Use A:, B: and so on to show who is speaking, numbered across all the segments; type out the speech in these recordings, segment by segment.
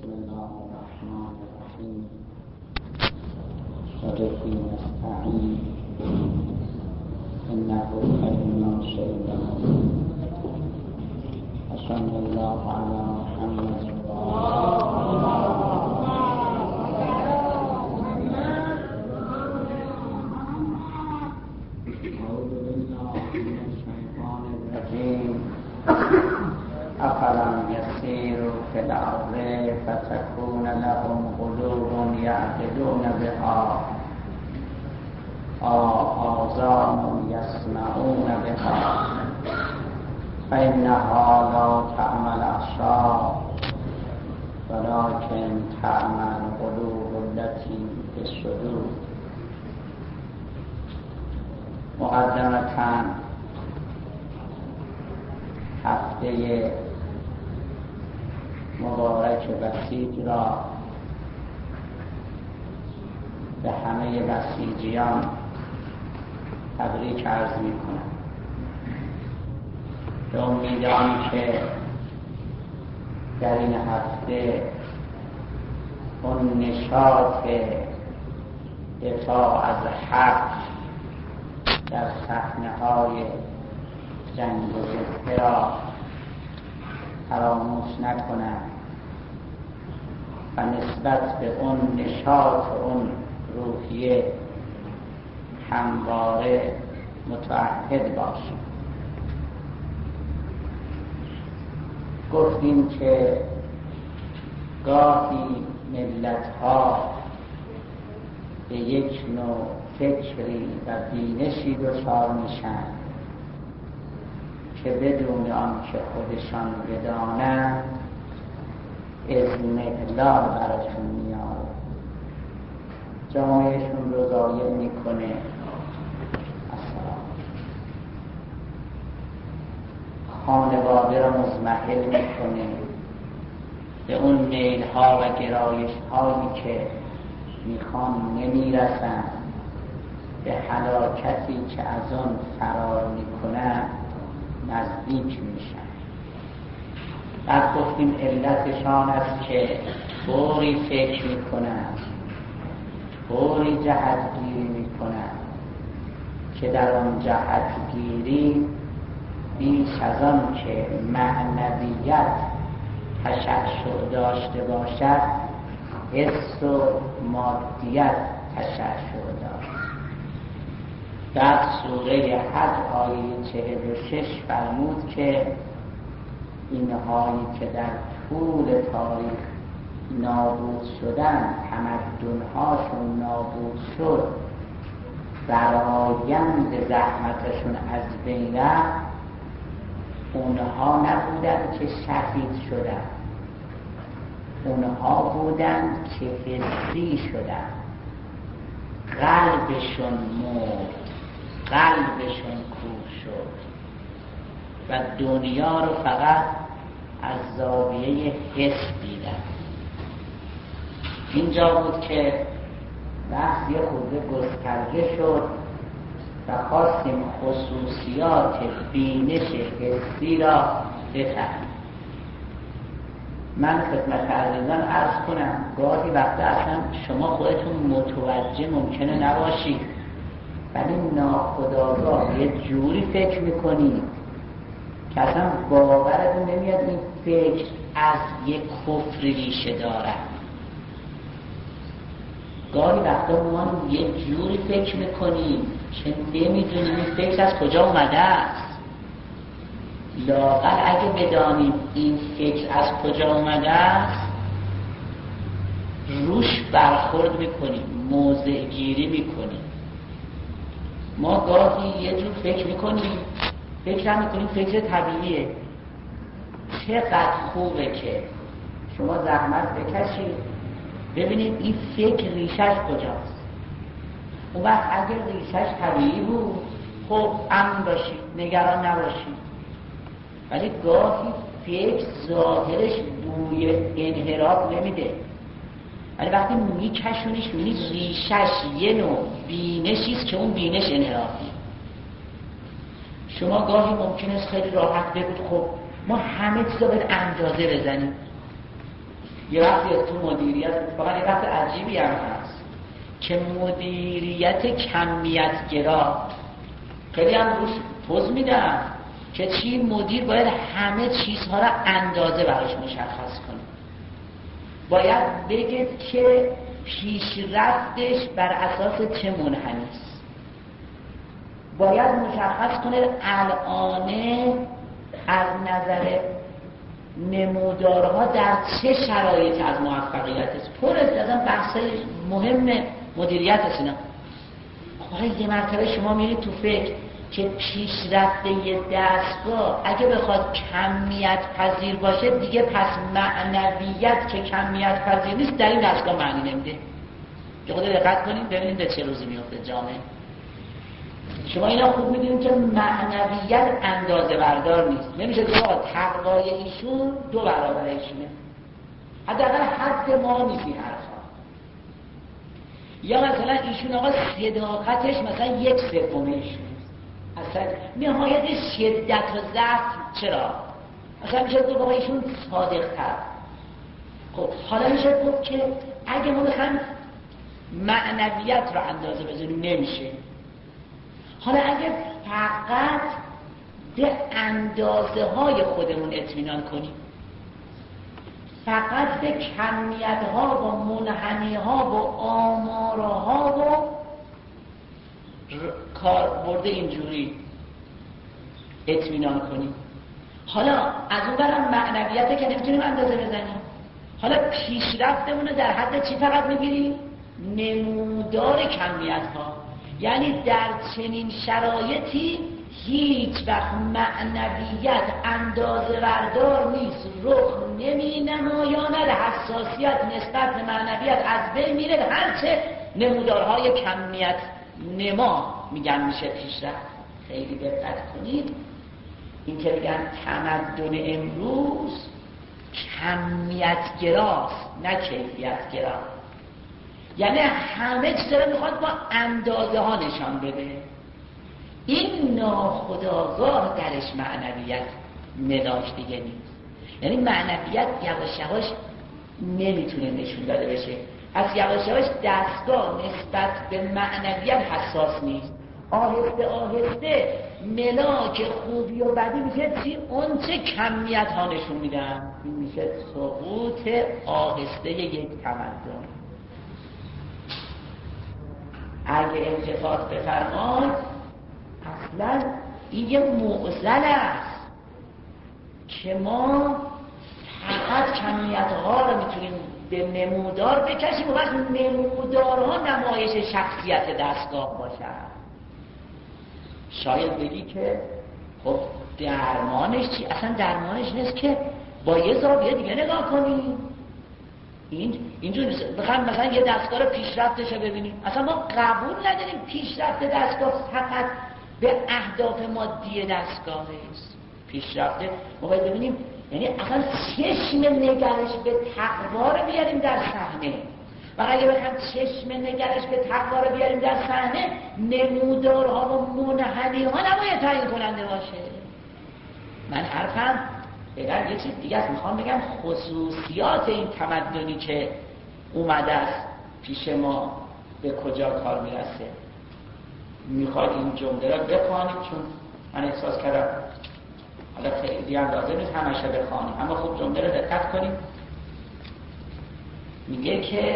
A: بسم الله الرحمن الرحیم وبه نستعین انه خیر شیطان صلی الله علی محمد افلم یسیروا فی الارض فتکون لهم قلوب یعقلون بها آذان یسمعون بها فانها لا تعمی الابصار ولکن تعمی القلوب التی فی الصدور. مقدمتاً هفته مبارک بسیج را به همه بسیجیان تبریک عرض می کنم. به امیدوارم که در این هفته اون نشاط دفاع از حق در صحنه‌های جنگ و جبهه را فراموش نکنم و نسبت به اون نشاط و اون روحیه همواره متعهد باشیم. گفتیم که گاهی ملت‌ها به یک نوع فکری و بینشی دچار میشن که بدون آنکه خودشان بدانند اضمحلال براشون میاره، جامعهشون رو ضایع میکنه، خانواده رو مضمحل میکنه، به اون میلها و گرایش هایی که میخوان نمیرسن، به هلاکتی که از آن فرار میکنن نزدیک میشن. بعد گفتیم علتشان است که طوری فکر میکنن، طوری جهتگیری میکنن که در آن جهتگیری بیش از آن که معنویت تشعشع داشته باشد، حس و مادیت تشعشع داشت. در سوره حج آیه 46 فرمود که اینهایی که در طول تاریخ نابود شدن، تمدن‌هاشون نابود شد، برآیند زحمتشون از بین رفت، اونها نبودند که شهید شدند، اونها بودند که حسی شدند، قلبشون مرد، قلبشون کور شد و دنیا رو فقط از زاویه حس دیدن. اینجا بود که بحث یه خورده گسترده شد و خواستیم خصوصیات بینش حسی را بفهمیم. من خدمت عزیزان عرض کنم گاهی وقتا اصلا شما خودتون متوجه ممکنه نباشید، ولی ناخودآگاه یه جوری فکر میکنید که اصلا باورتون نمیاد این فکر از یک کفر ریشه داره. گاهی وقتا ما یه جوری فکر میکنیم که نمیدونیم این فکر از کجا اومده است. لااقل اگه بدانیم این فکر از کجا اومده است، روش برخورد میکنیم، موضع گیری میکنیم. ما گاهی یه جور فکر میکنیم، فکر میکنیم فکر طبیعیه. چقدر خوبه که شما زحمت بکشید ببینید این فکر ریشش کجاست. اون وقت اگر ریشش طبیعی بود خب امن باشید، نگران نباشید. ولی گاهی فکر ظاهرش بوی انحراف نمیده، ولی وقتی میکشونیش میبینید ریشش یه نوع بینشیست که اون بینش انحرافی. شما گاهی ممکنه خیلی راحت بگید خب ما همه چیز رو باید اندازه بزنیم. یه وقتی تو مدیریت فقط یه وقت عجیبی هم هست که مدیریت کمیت گرا خیلی هم روش پوز میدن که چی مدیر باید همه چیزها را اندازه براش مشخص کنه، باید بگه که پیشرفتش بر اساس چه منحنی است، باید مشخص کنه الانه از نظر نمودارها در چه شرایطی از موفقیت است. پر از بحثای مهم مدیریت است اینا. آقا یه مرتبه شما میرید تو فکر که پیشرفت یه دستگاه اگه بخواد کمیت پذیر باشه دیگه پس معنویت که کمیت پذیر نیست در این دستگاه معنی نمیده. که خود دقت کنید ببینید به چه روزی میفته جامعه. شما اینا خوب میدونید که معنویت اندازه بردار نیست. نمیشه که آقا تقوای ایشون 2 برابر ایشونه، حداقل حد ما نیست این حرفا. یا مثلا ایشون آقا صداقتش مثلا 1/3 ایشونه، اصلا نهایت شدت و ضعف چرا؟ مثلا میشه گفت آقا ایشون صادق تر. خب حالا میشه گفت که اگه ما بخوایم معنویت رو اندازه بزنیم نمیشه. حالا اگه فقط به اندازه های خودمون اطمینان کنیم، فقط به کمیت ها و منحنی ها و آمارها و کاربرد اینجوری اطمینان کنیم، حالا از اون برم معنویت که نمیتونیم اندازه بزنیم. حالا پیشرفتمون رو در حد چی فقط میگیریم؟ نمودار کمیت ها. یعنی در چنین شرایطی هیچ وقت معنویت اندازه بردار نیست، رخ نمی نمایاند، حساسیت نسبت به معنویت از بین میره، هرچه نمودارهای کمیت نما میگن میشه پیشرفت. خیلی دقت کنید، این که میگن تمدن امروز کمیت گراست نه کیفیت گرا. یعنی همه چیز رو میخواد با اندازه ها نشان بده. این ناخودآگاه درش معنویت نداشت دیگه نیست. یعنی معنویت یواش یواش نمیتونه نشون داده بشه. از یواش یواش دستگاه نسبت به معنویت حساس نیست. آهسته آهسته ملاک خوبی و بدی میشه چی؟ اون چه کمیت ها نشون میدن. این میشه سقوط آهسته یک تمدن. اگه التفات بفرماید اصلا این یه معضل است که ما فقط کمیت ها رو میتونیم به نمودار بکشیم و وقت نمودارها نمایش شخصیت دستگاه باشن. شاید بگی که خب درمانش چی؟ اصلا درمانش نیست که با یه زاویه دیگه نگاه کنیم. اینجور نیست بخوایم مثلا یه دستگاه رو پیشرفتش رو ببینیم. اصلا ما قبول نداریم پیشرفت دستگاه فقط به اهداف مادی دستگاه است. پیشرفت ما باید ببینیم یعنی اصلا چشم نگرش به تقوا رو بیاریم در صحنه. و اگه بخوایم چشم نگرش به تقوا رو بیاریم در صحنه، نمودارها و منحنی ها نباید تعیین کننده باشه. من حرفم بگم یه چیز دیگه است. میخوام بگم خصوصیات این تمدنی که اومده است پیش ما به کجا کار میرسه. میخواد این جمله را بخوانیم چون من احساس کردم حالا خیلی هم لازم نیست همشه بخوانیم، اما خوب جمله را دقت کنیم. میگه که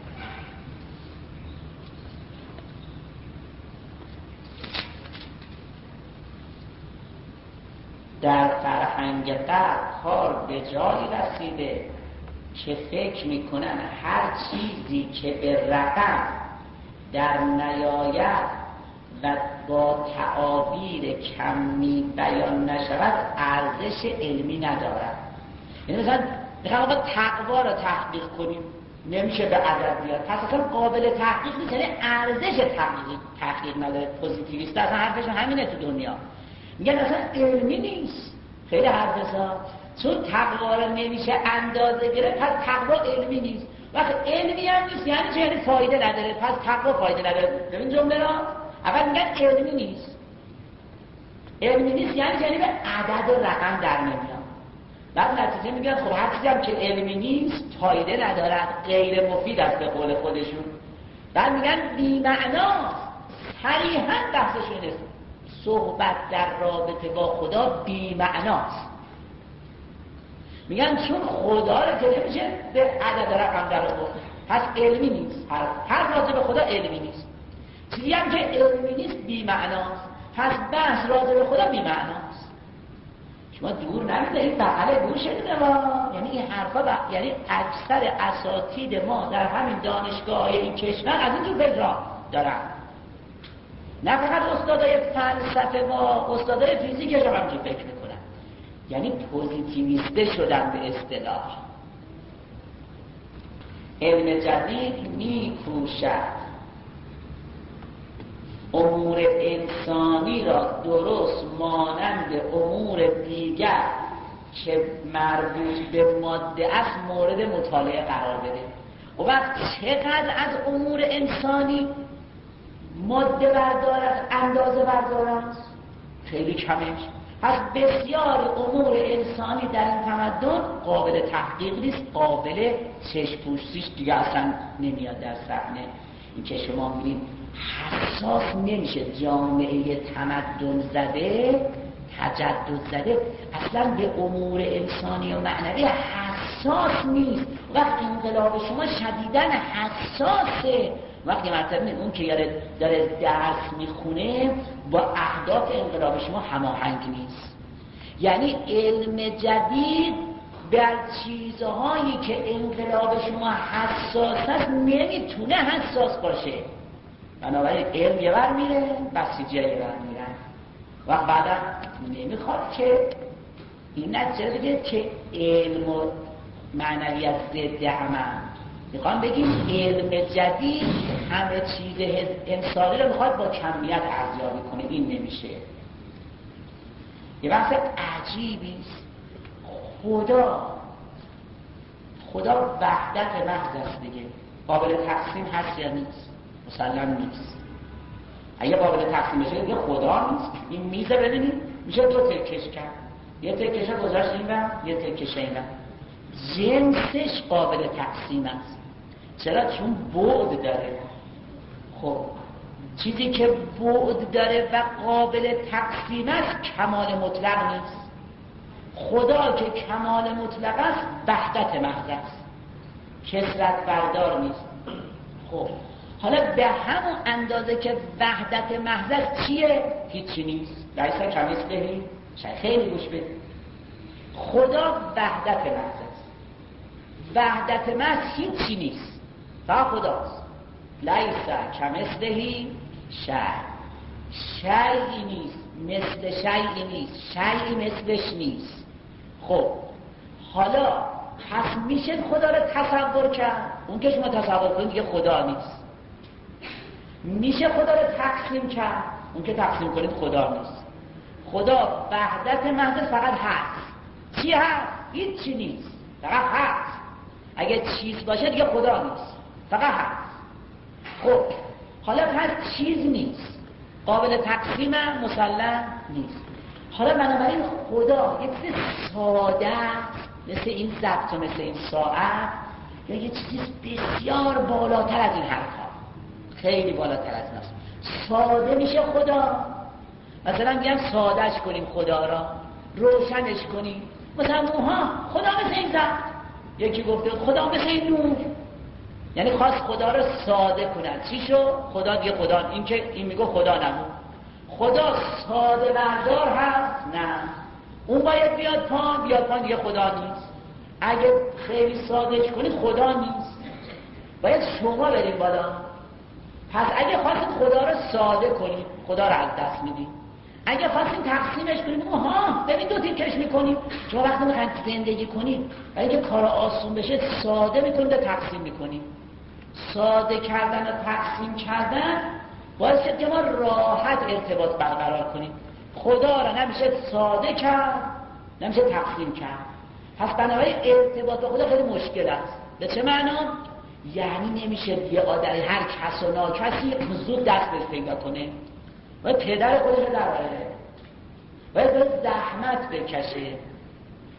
A: در فرهنگ غرب کار به جایی رسیده که فکر میکنن هر چیزی که به رقم در نیاید و با تعابیر کمی بیان نشود ارزش علمی ندارد. یعنی مثلا بخوام تقوا رو تحقیق کنیم نمیشه به عدد بیاد، پس اصلا قابل تحقیق نیست، یعنی ارزش تحقیق نداره. پوزیتیویست اصلا حرفشون همینه تو دنیا، میگن اصلا علمی نیست. خیلی حرفشون چون تقوا رو نمیشه اندازه گرفت پس تقوا علمی نیست. وقت علمی هم نیست یعنی چه؟ یعنی فایده نداره، پس تقوا فایده نداره. ببین جمله را اول میگن علمی نیست. علمی نیست یعنی به عدد و رقم در نمیاد. بعد نتیجه میگن خب هر چیزی هم که علمی نیست فایده ندارد، غیر مفید است به قول خودشون. بعد میگن بی‌معناست. صریحاً بحثشون است صحبت در رابطه با خدا بی‌معناست. میگن چون خدا رو که نمیشه به عدد رقم در آورد، پس علمی نیست. هر راجع به خدا علمی نیست. چیزی هم که علمی نیست بی‌معناست، پس بحث راجع به خدا بی‌معناست. شما دور نمی‌دهید بغل گوشتونه ما. یعنی این حرفا یعنی اکثر اساتید ما در همین دانشگاه‌های این کشور از این جور فکر دارن. نه فقط استادای فلسفه ما، استادای فیزیک هم همینجور فکر میکنن. یعنی پوزیتیویسته شدن به اصطلاح. علم جدید می‌کوشد امور انسانی را درست مانند امور دیگر که مربوط به ماده است مورد مطالعه قرار بده. و وقت چقدر از امور انسانی ماده بردار است، اندازه بردار است؟ خیلی کمش. پس بسیار امور انسانی در این تمدن قابل تحقیق نیست، قابل چشم پوشیش دیگه اصلا نمیاد در صحنه. این که شما می‌بینید حساس نمیشه جامعه تمدن زده، تجدد زده اصلا به امور انسانی و معنوی حساس نیست. وقتی انقلاب شما شدیداً حساسه. وقتی مثلا اون که داره درس میخونه با اهداف انقلاب شما هماهنگ نیست. یعنی علم جدید در چیزهایی که انقلاب شما حساس است نمیتونه حساس باشه. بنابراین علم یه بر میره، بسیجی یه بر میرن. و بعدا نمیخواد که این نتیجه بگه که علم و معنویت ضد همه. میخوام بگیم علم جدید همه چیز انسانی رو میخواد با کمیت ارزیابی کنه. این نمیشه. یه بحث عجیبی است. خدا وحدت محض است دیگه. قابل تقسیم هست یا نیست؟ مسلم نیست. اگه قابل تقسیم بشه دیگه خدا نیست. این میزه ببینید میشه دو تکش کرد. یه تکش گذاشت این و یه تکش این و. جنسش قابل تقسیم است. چرا؟ چون بعد داره. خب چیزی که بعد داره و قابل تقسیم است کمال مطلق نیست. خدا که کمال مطلق است وحدت محض است، کثرت بردار نیست. خب حالا به همون اندازه که وحدت محض است چیه؟ هیچی نیست. لیس کمثله شیء. خیلی گوش بدید. خدا وحدت محض است. وحدت محض هیچی نیست، فقط خداست. لیس کمثله شیء. شیئی نیست، مثل شیئی نیست، شیئی مثلش نیست. خب حالا پس میشه خدا رو تصور کرد؟ اون که شما تصور کنید دیگه خدا نیست. میشه خدا رو تقسیم کرد؟ اون که تقسیم کنید خدا نیست. خدا وحدت محض فقط هست. چی هست؟ هیچی نیست، فقط هست. اگه چیز باشه دیگه خدا نیست، فقط هست. خب حالا پس چیز نیست، قابل تقسیم مسلم نیست. حالا بنابراین خدا یک چیز ساده مثل این ضبط و مثل این ساعت یا یه چیز بسیار بالاتر از این حرفا، خیلی بالاتر از ناست. ساده میشه خدا. مثلا میگن سادهش کنیم خدا را، روشنش کنیم. مثلا خدا مثل این ضبط. یکی گفته خدا مثل این نور. یعنی خواست خدا رو ساده کنن. چی شو؟ خدا دیگه خدا. این که این میگه خدا نمون. خدا ساده بردار هست؟ نه. اون باید بیاد پا دیگه خدا نیست. اگه خیلی سادهش کنید خدا نیست، باید شما بریم بالا. پس اگه خواستید خدا رو ساده کنید خدا رو از دست میدید. اگه خواستید تقسیمش کنید ببین دو تیکش میکنید. شما وقتی میخواید زندگی کنید و اینکه کار آسون بشه ساده میکنید و تقسیم میکنید. ساده کردن و تقسیم کردن باعث شد که ما راحت ارتباط برقرار کنیم. خدا را نمیشه ساده کرد، نمیشه تقسیم کرد. پس بنابراین ارتباط با خدا خیلی مشکل است. به چه معنا؟ یعنی نمیشه یه آدمی هر کس و ناکسی زود دست بهش پیدا کنه. باید پدر خودش رو در بره، باید زحمت بکشه.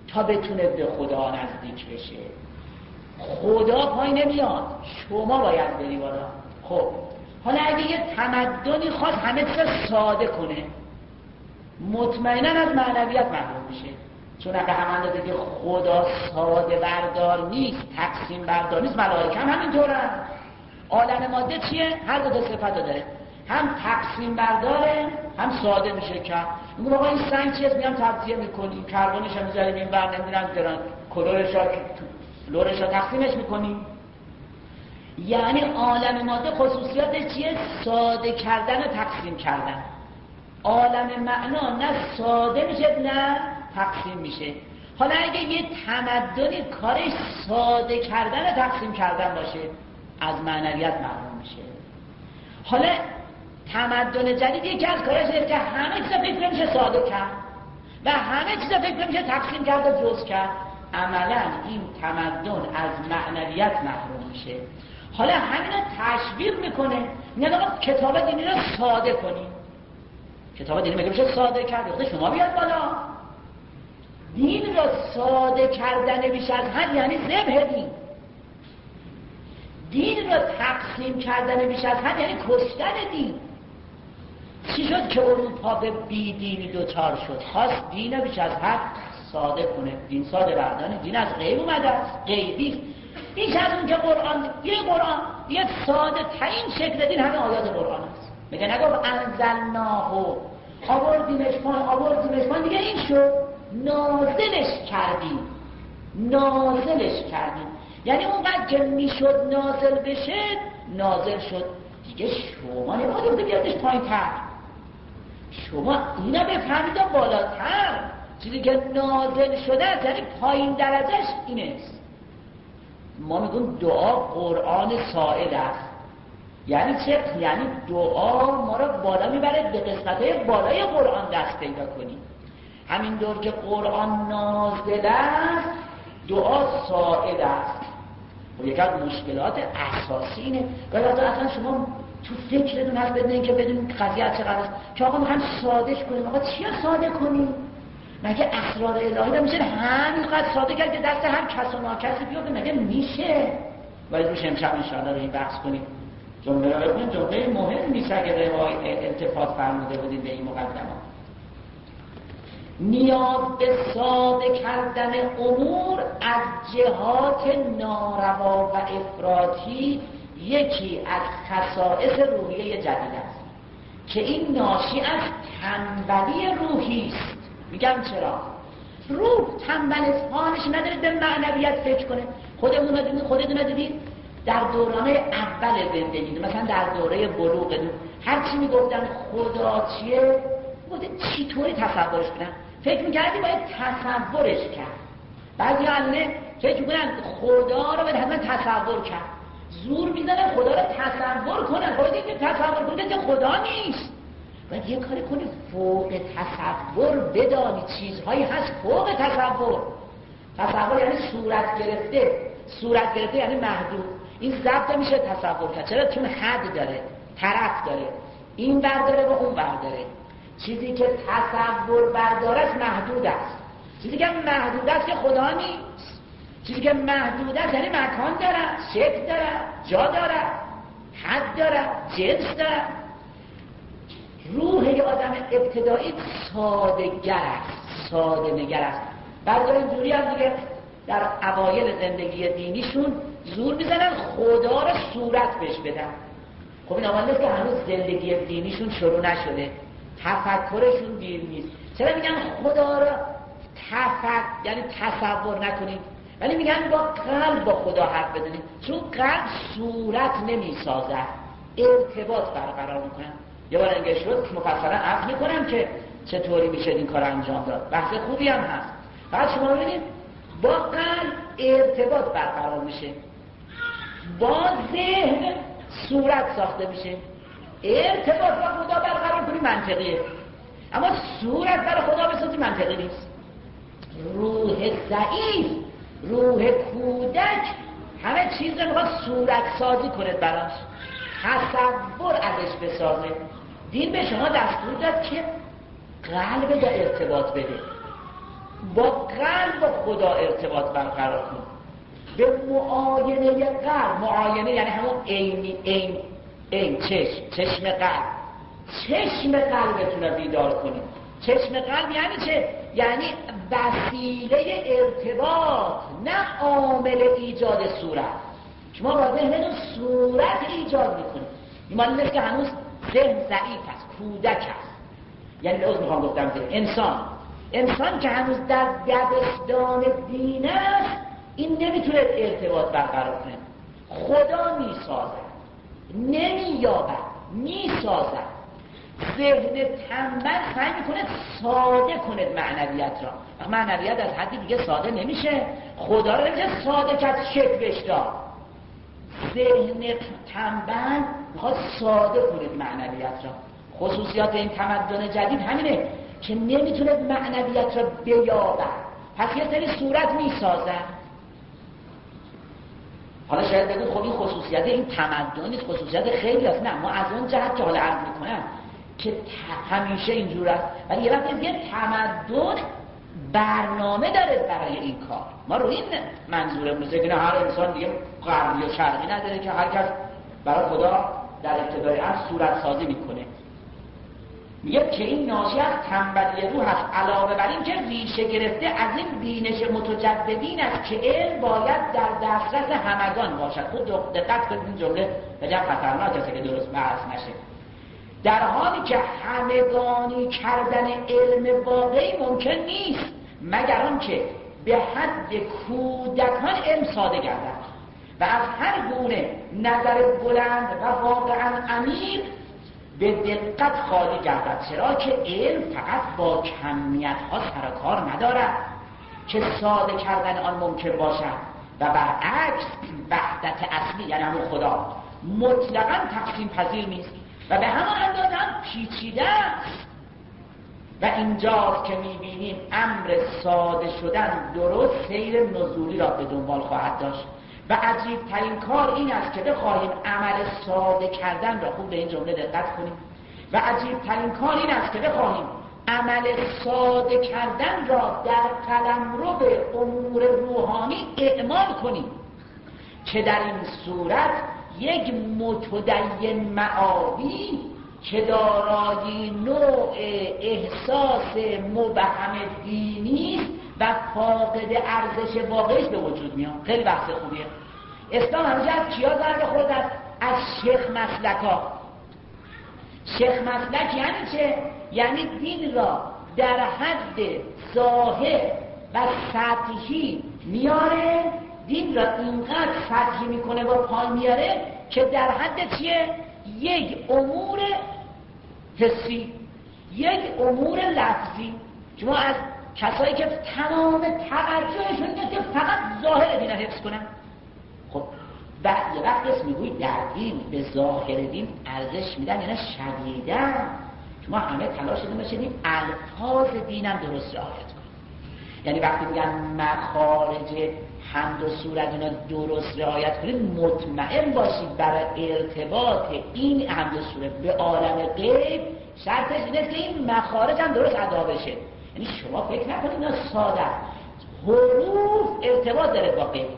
A: تا بتونه به خدا نزدیک بشه. خدا پای نمیاد، شما باید بری بالا. خب حالا اگه یه تمدنی خواست همه چیز ساده کنه، مطمئنا از معنویت محروم میشه. چون اگه همان داده که خدا ساده بردار نیست، تقسیم بردار نیست، ملائکه هم همینطورن. عالم ماده چیه؟ هر دو صفت داره، هم تقسیم برداره هم ساده میشه کرد. میگم آقا این سنگ چیست؟ میام تجزیه میکنیم، کربنش هم میذاریم این بر نمیدونم درن کلورش رو تقسیمش میکنیم. یعنی عالم ماده خصوصیاتش چیه؟ ساده کردن و تقسیم کردن. عالم معنا نه ساده میشه نه تقسیم میشه. حالا اگه یه تمدنی کارش ساده کردن و تقسیم کردن باشه، از معنویت محروم میشه. حالا تمدن جدید یکی از کارش اینه که همه چیز فکر میشه ساده کرد و همه چیز فکر میشه تقسیم کرد و جز کرد. عملا این تمدن از معنویت محروم میشه. حالا همینو تشویق میکنه، میگه آقا کتاب دینی رو ساده کنیم. کتاب دینی میگه میشه ساده کرد، خود شما بیاد بالا. دین را ساده کردن بیش از حد یعنی ذبح دین. دین را تقسیم کردن بیش از حد یعنی کشتن دین. چی شد که اروپا به بیدینی دوچار شد؟ خواست دین بیش از حد ساده کنه. دین ساده بردانه، دین از غیب اومده است، غیبی. بیش از اون که قرآن یه ساده ترین شکل دین همه آیات قرآن است. میگه نگو انزلناه آوردیمش پایین دیگه این شد، نازلش کردیم. یعنی اونقدر که میشد نازل بشه نازل شد. دیگه شما نمیدونید بیادش پایین تر، شما اینا بفهمید بالاتر. چیزی که نازل شده است یعنی پایین درجهش اینه. ما میگیم دعا قرآن ساعد است. یعنی چه؟ یعنی دعا ما را بالا میبره، به قسمت‌های بالای قرآن دست پیدا کنیم. همین دور که قرآن نازل است دعا ساعد است. و یک از مشکلات اساسی اینه. ولی اصلا شما تو فکرتون هست بدونین که بدونین قضیه چقدر است که آقا میخوایم سادهش کنیم. آقا چی ساده کنیم؟ مگه اسرار الهی رو میشه همینقدر ساده کرد که دست هر کس و ناکسی بیفته؟ مگه میشه؟ ولی روش امشب انشاءالله رو این بحث کنیم. جمله رو بکنیم، جمله مهم نیست اگر التفات فرموده بودید به این مقدمات. نیاز به ساده کردن امور از جهات ناروا و افراطی یکی از خصائص روحیه جدید است که این ناشی از تنبلی روحی است. میگم چرا؟ روح تنبل حالش نداره به معنویت فکر کنه. خودتون دیدید در دوران اول زندگی، مثلا در دوره بلوغ، هر چی میگفتن خدا چیه، گفته چطوری تصورش کنن؟ فکر میکردی باید تصورش کرد. بعضی علمه فکر میکنن خدا رو باید حتما تصور کرد، زور میزنن خدا رو تصور کنن. خدا که تصور کنه که خدا نیست، باید یه کاری کنی فوق تصور بدانی. چیزهایی هست فوق تصور. تصور یعنی صورت گرفته یعنی محدود. این ضبط میشه تصور کرد. چرا؟ چون حد داره، طرف داره، این برداره و اون برداره. چیزی که تصور بردارش محدود است. چیزی که محدود است که خدا نیست. چیزی که محدود است یعنی مکان داره، شکل داره، جا داره، حد داره، جنس داره. روح آدم ابتدایی ساده نگر است. بعد اینجوری هم دیگه در اوایل زندگی دینیشون زور میزنن خدا رو صورت بهش بدن. خب این اول نیست که هنوز زندگی دینیشون شروع نشده، تفکرشون دیر نیست. چرا میگن خدا رو یعنی تصور نکنید، ولی میگن با قلب با خدا حرف بزنید، چون قلب صورت نمیسازه، ارتباط برقرار میکنن. یه بار انگه شد مفصلا عرض میکنم که چطوری میشه این کار انجام داد. بحث خوبی هم هست. بعد شما ببینید با قلب ارتباط برقرار میشه، با ذهن صورت ساخته میشه. ارتباط با خدا برقرار کنی منطقیه، اما صورت برای خدا بسازی منطقی نیست. روح ضعیف، روح کودک همه چیز رو میخواد صورت سازی کنه، براش تصور ازش بسازه. دین به شما دستور داد که قلب دا ارتباط بده. با قلب خدا ارتباط برقرار کن، به معاینه قلب. معاینه یعنی همون عین چشم قلب. چشم قلبتون رو بیدار کنید. چشم قلب یعنی چه؟ یعنی وسیله ارتباط، نه عامل ایجاد صورت. شما با ذهنتون صورت ایجاد میکنید. این معنی نیست که هنوز ذهن ضعیف است، کودک است. یعنی لازم میخوام گفتم انسان که هنوز در دبستان دین است، این نمیتونه ارتباط برقرار کنه. خدا میسازد، نمییابد، میسازد. ذهن تنبل سعی میکنه ساده کنه معنویت را. معنویت از حدی دیگه ساده نمیشه. خدا رو نمیشه ساده کرد، شکلش داد. ذهن تنبل میخواد ساده کنه معنویت را. خصوصیات این تمدن جدید همینه که نمیتونه معنویت را بیابد، پس یه سری صورت میسازن. حالا شاید بگید خب این خصوصیت این تمدن نیست، خصوصیت خیلی هست. نه، ما از اون جهت که حالا عرض میکنم که همیشه اینجور است، ولی یه وقتی یه تمدن برنامه داره برای این کار. ما رو این منظوره میشه که هر انسان دیگه غربی و شرقی نداره که هر کس برای خدا در ابتدای امر صورت سازی میکنه. میگه که این ناشی از تنبلی روح هست، علاوه بر این که ریشه گرفته از این بینش متجددین است که علم باید در دسترس همگان باشد. خود دقت کنید این جمله بجا خطرناک است که درست بحث نشه. در حالی که همگانی کردن علم واقعی ممکن نیست مگر آنکه به حد کودکان علم ساده گردد و از هر گونه نظر بلند و واقعا عمیق به دقت خالی گردد، چرا که علم فقط با کمیت ها سر و کار ندارد که ساده کردن آن ممکن باشد و برعکس وحدت اصلی یعنی همون خدا مطلقاً تقسیم پذیر نیست و به همان اندازه هم پیچیده است. و اینجاست که میبینیم امر ساده شدن درست سیر نزولی را به دنبال خواهد داشت و عجیب ترین کار این است که بخواهیم عمل ساده کردن را، خوب به این جمله دقت کنیم، و عجیب ترین کار این است که بخواهیم عمل ساده کردن را در قلمرو به امور روحانی اعمال کنیم که در این صورت یک متدین معابی که دارای نوع احساس مبهم دینی و فاقد ارزش واقعیش به وجود میاد. خیلی بحث خوبیه. اسلام همیشه از کیا ضربه خورده است؟ از شیخ مسلکا. شیخ مسلک یعنی چه؟ یعنی دین را در حد ظاهر و سطحی میاره، دین را اینقدر سطحی میکنه و پای میاره که در حد چیه؟ یک امور حسی، یک امور لفظی. شما از کسایی که تمام توجهشون اینه که فقط ظاهر دین رو حفظ کنن، خب بعد یه وقت اسم میگوی در دین به ظاهر دین ارزش میدن یعنی شدیدن. شما همه تلاش شده باشید الفاظ دینم درست رعایت کنید. یعنی وقتی میگن مخارج حمد و صورت اینا درست رعایت کنید، مطمئن باشید برای ارتباط این حمد و صورت به عالم غیب شرطش اینه که این مخارج هم درست ادا بشه. یعنی شما فکر نکنید اینا ساده، حروف ارتباط داره با غیب،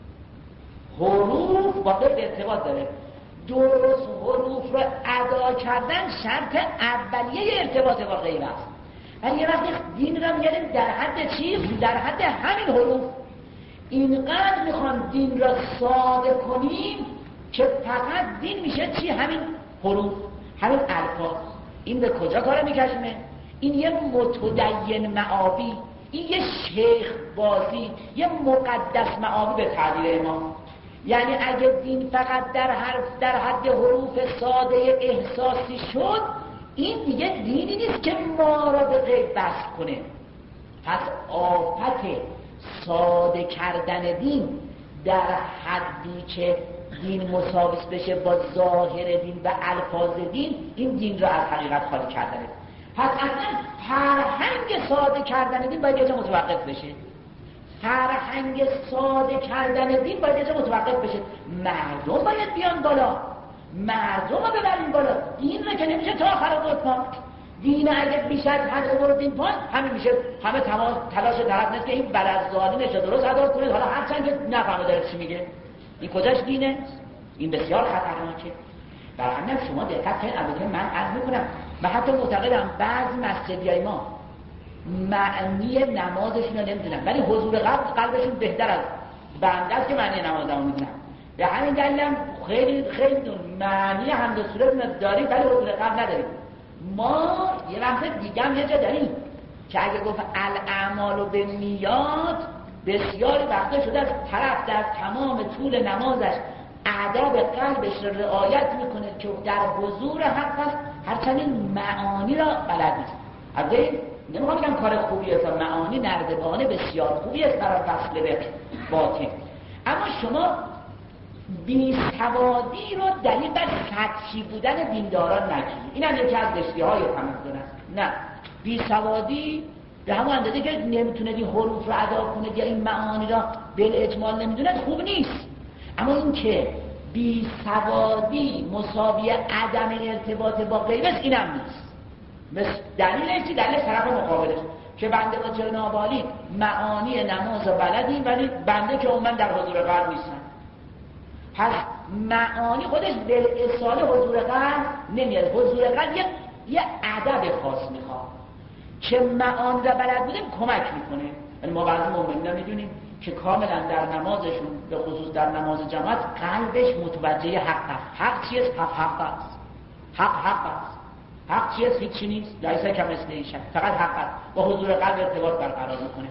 A: حروف با غیب ارتباط داره. درست حروف رو ادا کردن شرط اولیه ارتباط با غیب است. ولی یه وقتی دین رو میاریم در حد چیز، در حد همین حروف، اینقدر میخوام دین را ساده کنیم که فقط دین میشه چی؟ همین حروف، همین الفاظ. این به کجا کار میکشمه؟ این یه متدین معابی، این یه شیخ بازی، یه مقدس معابی به تعبیر امام. یعنی اگه دین فقط در حد حروف ساده احساسی شد، این دیگه دینی نیست که ما را به غیب بسط کنه. پس آفت ساده کردن دین در حدی که دین مساویس بشه با ظاهر دین و الفاظ دین، این دین را از حقیقت خالی کردنه. پس اصلا فرهنگ ساده کردن دین باید یه جا متوقف بشه. فرهنگ ساده کردن دین باید یه جا متوقف بشه. مردم باید بیان بالا، مردم رو ببرین بالا. دین رو که نمیشه تا آخر قطبان. دین اگه بیش از حد آوردین پایین همین میشه، همه تلاش طرف نیست که این بلدزادینش رو درست ادا کنه، حالا هرچند که نفهمه داره چی میگه. این کجاش دینه؟ این بسیار خطرناکه. برای همین شما دقت کنید. البته من عرض میکنم و حتی معتقدم بعضی مسجدیای ما معنی نمازشون رو نمیدونن، ولی حضور قلبشون بهتر از بنده است که معنی نمازمون میدونن. به همین دلیلم خیلی دون معنی حمد و سورت داریم ولی حضور قلب نداریم. ما یه وقت دیگه هم یه جا داریم که اگه گفت الاعمال به نیات، بسیاری وقتا شده از طرف در تمام طول نمازش آداب قلبش رو رعایت میکنه که در حضور حق است، هرچند این معانی را بلد نیست. البته نمیخوام بگم کار خوبیه، تا معانی نردبانه بسیار خوبی است برای فصل به باطن، اما شما بیسوادی رو دلیل بر سطحی بودن دینداران نگیرید. این هم یکی از رشته‌های تمدن است. نه، بیسوادی به همون اندازه که نمیتونید این حروف رو ادا کنید یا این معانی را بالاجمال نمیدونید خوب نیست، اما این که بیسوادی مساوی عدم ارتباط با غیب است، این هم نیست. مثل دلیلش چی؟ دلیل طرف مقابلش که بنده با چه نابالی معانی نماز بلدی ولی بنده که عموما در حضور قلب نیستن. پس معانی خودش بالاصاله حضور قلب نمیاد. حضور قلب یه ادب خاص میخواد که معانی را بلد بودیم کمک میکنه. یعنی ما بعضی مومنین میدونیم که کاملا در نمازشون به خصوص در نماز جماعت قلبش متوجه حق است. حق چیست؟ حق است. حق است. حق چیست؟ هیچی نیست. لیس کمثله شیء. فقط حق است. با حضور قلب ارتباط برقرار میکنه.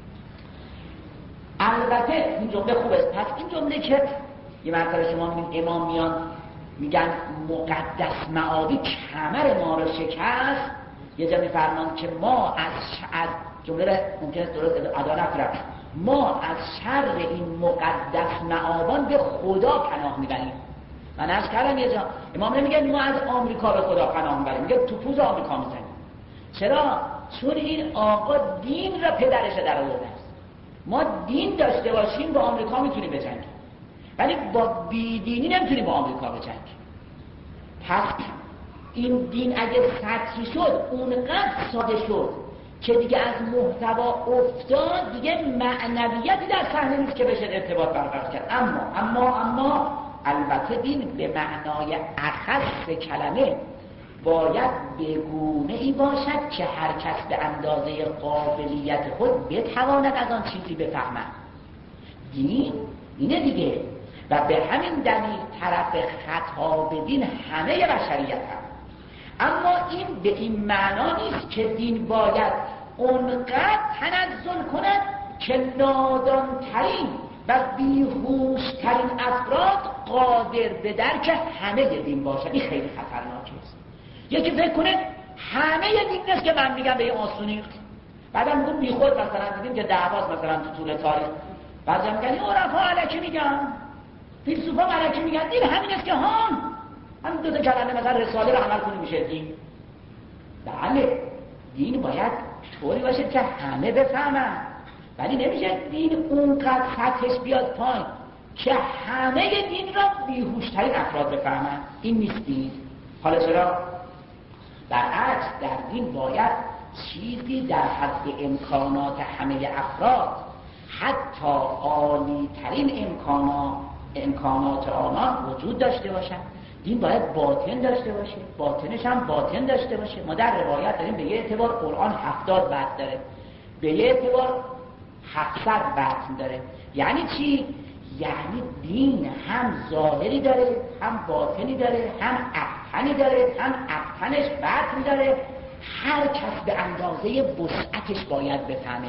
A: البته این جمله خوب است. پس این جمله که یه مرتبه شما میبینید امام میان میگن مقدس معادی کمر ما رو شکست، یه جا میفرمان که ما از جمله را ممکنه درست ادا نکنم، ما از شر این مقدس معابان به خدا پناه میبریم. من از کردم یه جا امام نمیگه ما از آمریکا به خدا پناه میبریم، میگه تو پوز آمریکا میزنیم. چرا؟ چون این آقا دین را پدرش در آورده است. ما دین داشته باشیم با آمریکا میتونیم بجنگیم، ولی با بیدینی نمیتونیم با آمریکا بجنگیم. پس این دین اگه سطحی شد، اونقدر ساده شد که دیگه از محتوا افتاد، دیگه معنویتی در صحنه نیست که بشه ارتباط برقرار کرد. اما البته دین به معنای اخص کلمه باید بگونه ای باشد که هر کس به اندازه قابلیت خود بتواند از آن چیزی بفهمد. دین اینه دیگه، و به همین دلیل طرف خطاب دین همه بشریت هست. اما این به این معنا نیست که دین باید اونقدر تنزل کند که نادانترین و بیهوشترین افراد قادر به درک همه دین باشد. این خیلی خطرناک است. یکی فکر کنه همه دین نیست که من میگم به این آسونی، بعدا میگم بیخود مثلا دیدیم که دعواست مثلا تو طول تاریخ، بعضی میگن این عرفا علکی میگن، فیلسوفا علکی میگن، دین همین است که همین دو تا کلمه مثلا رساله رو عمل کنی میشه دین. بله، دین باید طوری باشه که همه بفهمن، ولی نمیشه دین اونقدر سطحش بیاد پایین که همه دین را بیهوشترین افراد بفهمن. این نیست دین. حالا چرا؟ برعکس در دین باید چیزی در حد امکانات همه افراد، حتی عالی ترین امکانات آنان وجود داشته باشد. دین باید باطن داشته باشه، باطنش هم باطن داشته باشه. ما در روایت داریم به یه اعتبار قرآن 70 بطن داره، به یه اعتبار 700 بطن داره. یعنی چی؟ یعنی دین هم ظاهری داره، هم باطنی داره، هم ابطنی داره، هم ابطنش بطن داره. هر کس به اندازه وسعتش باید بفهمه.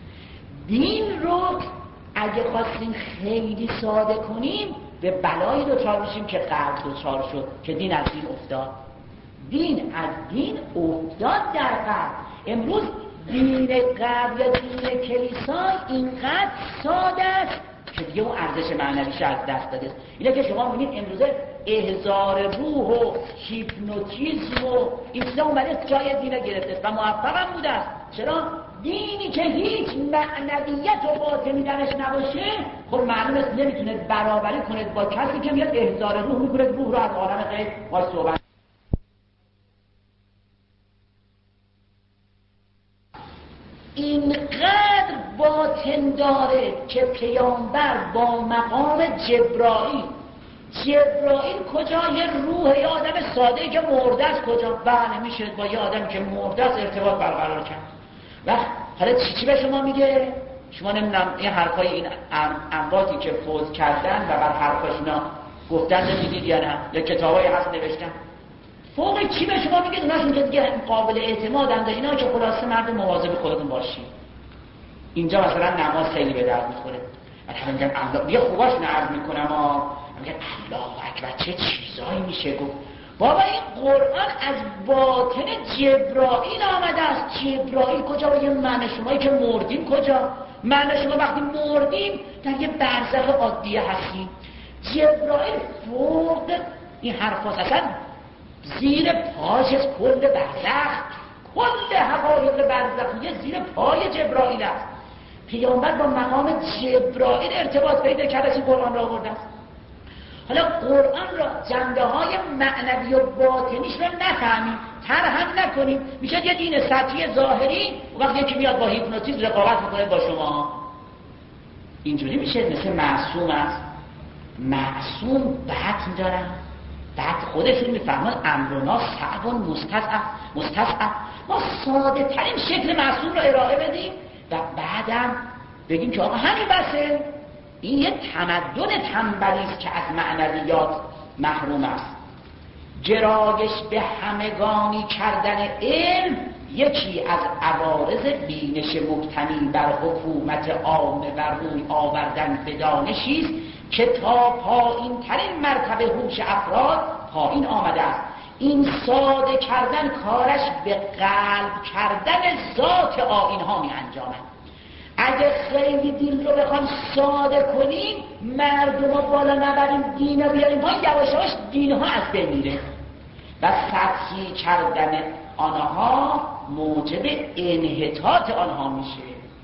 A: دین رو اگه خواستیم خیلی ساده کنیم به بلایی دوچار میشیم که قبل دوچار شد که دین از دین افتاد. دین از دین افتاد در قبل. امروز دین قبل یا دین کلیسا اینقدر ساده است که دیگه اون ارزش معنویش از دست داده است. اینه که شما میبینید امروزه احضار روح و هیپنوتیزم و این چیزا اومده جای دین گرفته و موفق هم بوده است. چرا؟ دینی که هیچ معنویت و باطنی درش نباشه، خب معلوم است نمیتونه برابری کنه با کسی که میاد احضار روح میکنه، روح رو از عالم غیب باش صحبت اینقدر باطن داره که پیامبر با مقام جبرائیل کجا یه روح یه آدم ساده که مرده است کجا؟ بله میشه با یه آدم که مرده است ارتباط برقرار کرد. و حالا چی به شما میگه؟ شما نمیدونم این حرفای این امواتی که فوت کردن و بر حرفاش اینا گفتن نمیدید یا نه؟ یا کتابای هست نوشتن فوق چی به شما میگه؟ اوناشون که دیگه قابل اعتمادند اینا که خلاصه مرد مواظب خودتون باشید. اینجا مثلا نماز خیلی به درد میخوره. من همین میگم الله یه خوباش نعرض میکنم میگم الله اکبر چه چیزایی میشه گفت. بابا این قرآن از باطن جبرائیل آمده است. جبرائیل کجا؟ با یه من شمایی که مردیم کجا؟ من شما وقتی مردیم در یه برزخ عادیه هستیم. جبرائیل فوق این حرف هست، اصلا زیر پاش از کل برزخ، کل حقایق برزخیه زیر پای جبرائیل است. پیامبر با مقام جبرائیل ارتباط پیدا کرده از این قرآن را آورده است. حالا قرآن را جنبه های معنوی و باطنیش را نفهمیم، ترهم نکنیم، میشه یه دین سطحی ظاهری و وقتی که میاد با هیپنوتیزم رقابت میکنه با شما اینجوری میشه. مثل معصوم است. معصوم بطن دارن، بعد خودشون میفهمن امرنا صعب و مستصعب. ما ساده ترین شکل معصوم را ارائه بدیم و بعدم بگیم که آقا همین بسه. این یه تمدن تنبلی است که از معنویات محروم است. گرایش به همگانی کردن علم یکی از عوارض بینش مبتنی بر حکومت عامه و روی آوردن به دانشی است که تا پایین ترین مرتبه هوش افراد پایین آمده است. این ساده کردن کارش به قلب کردن ذات آیین ها می انجامد. اگه خیلی دین رو بخوام ساده کنیم، مردم رو بالا نبریم، دین رو بیاریم پایین، یواش یواش دین ها از بین میره و سطحی کردن آنها موجب انحطاط آنها میشه.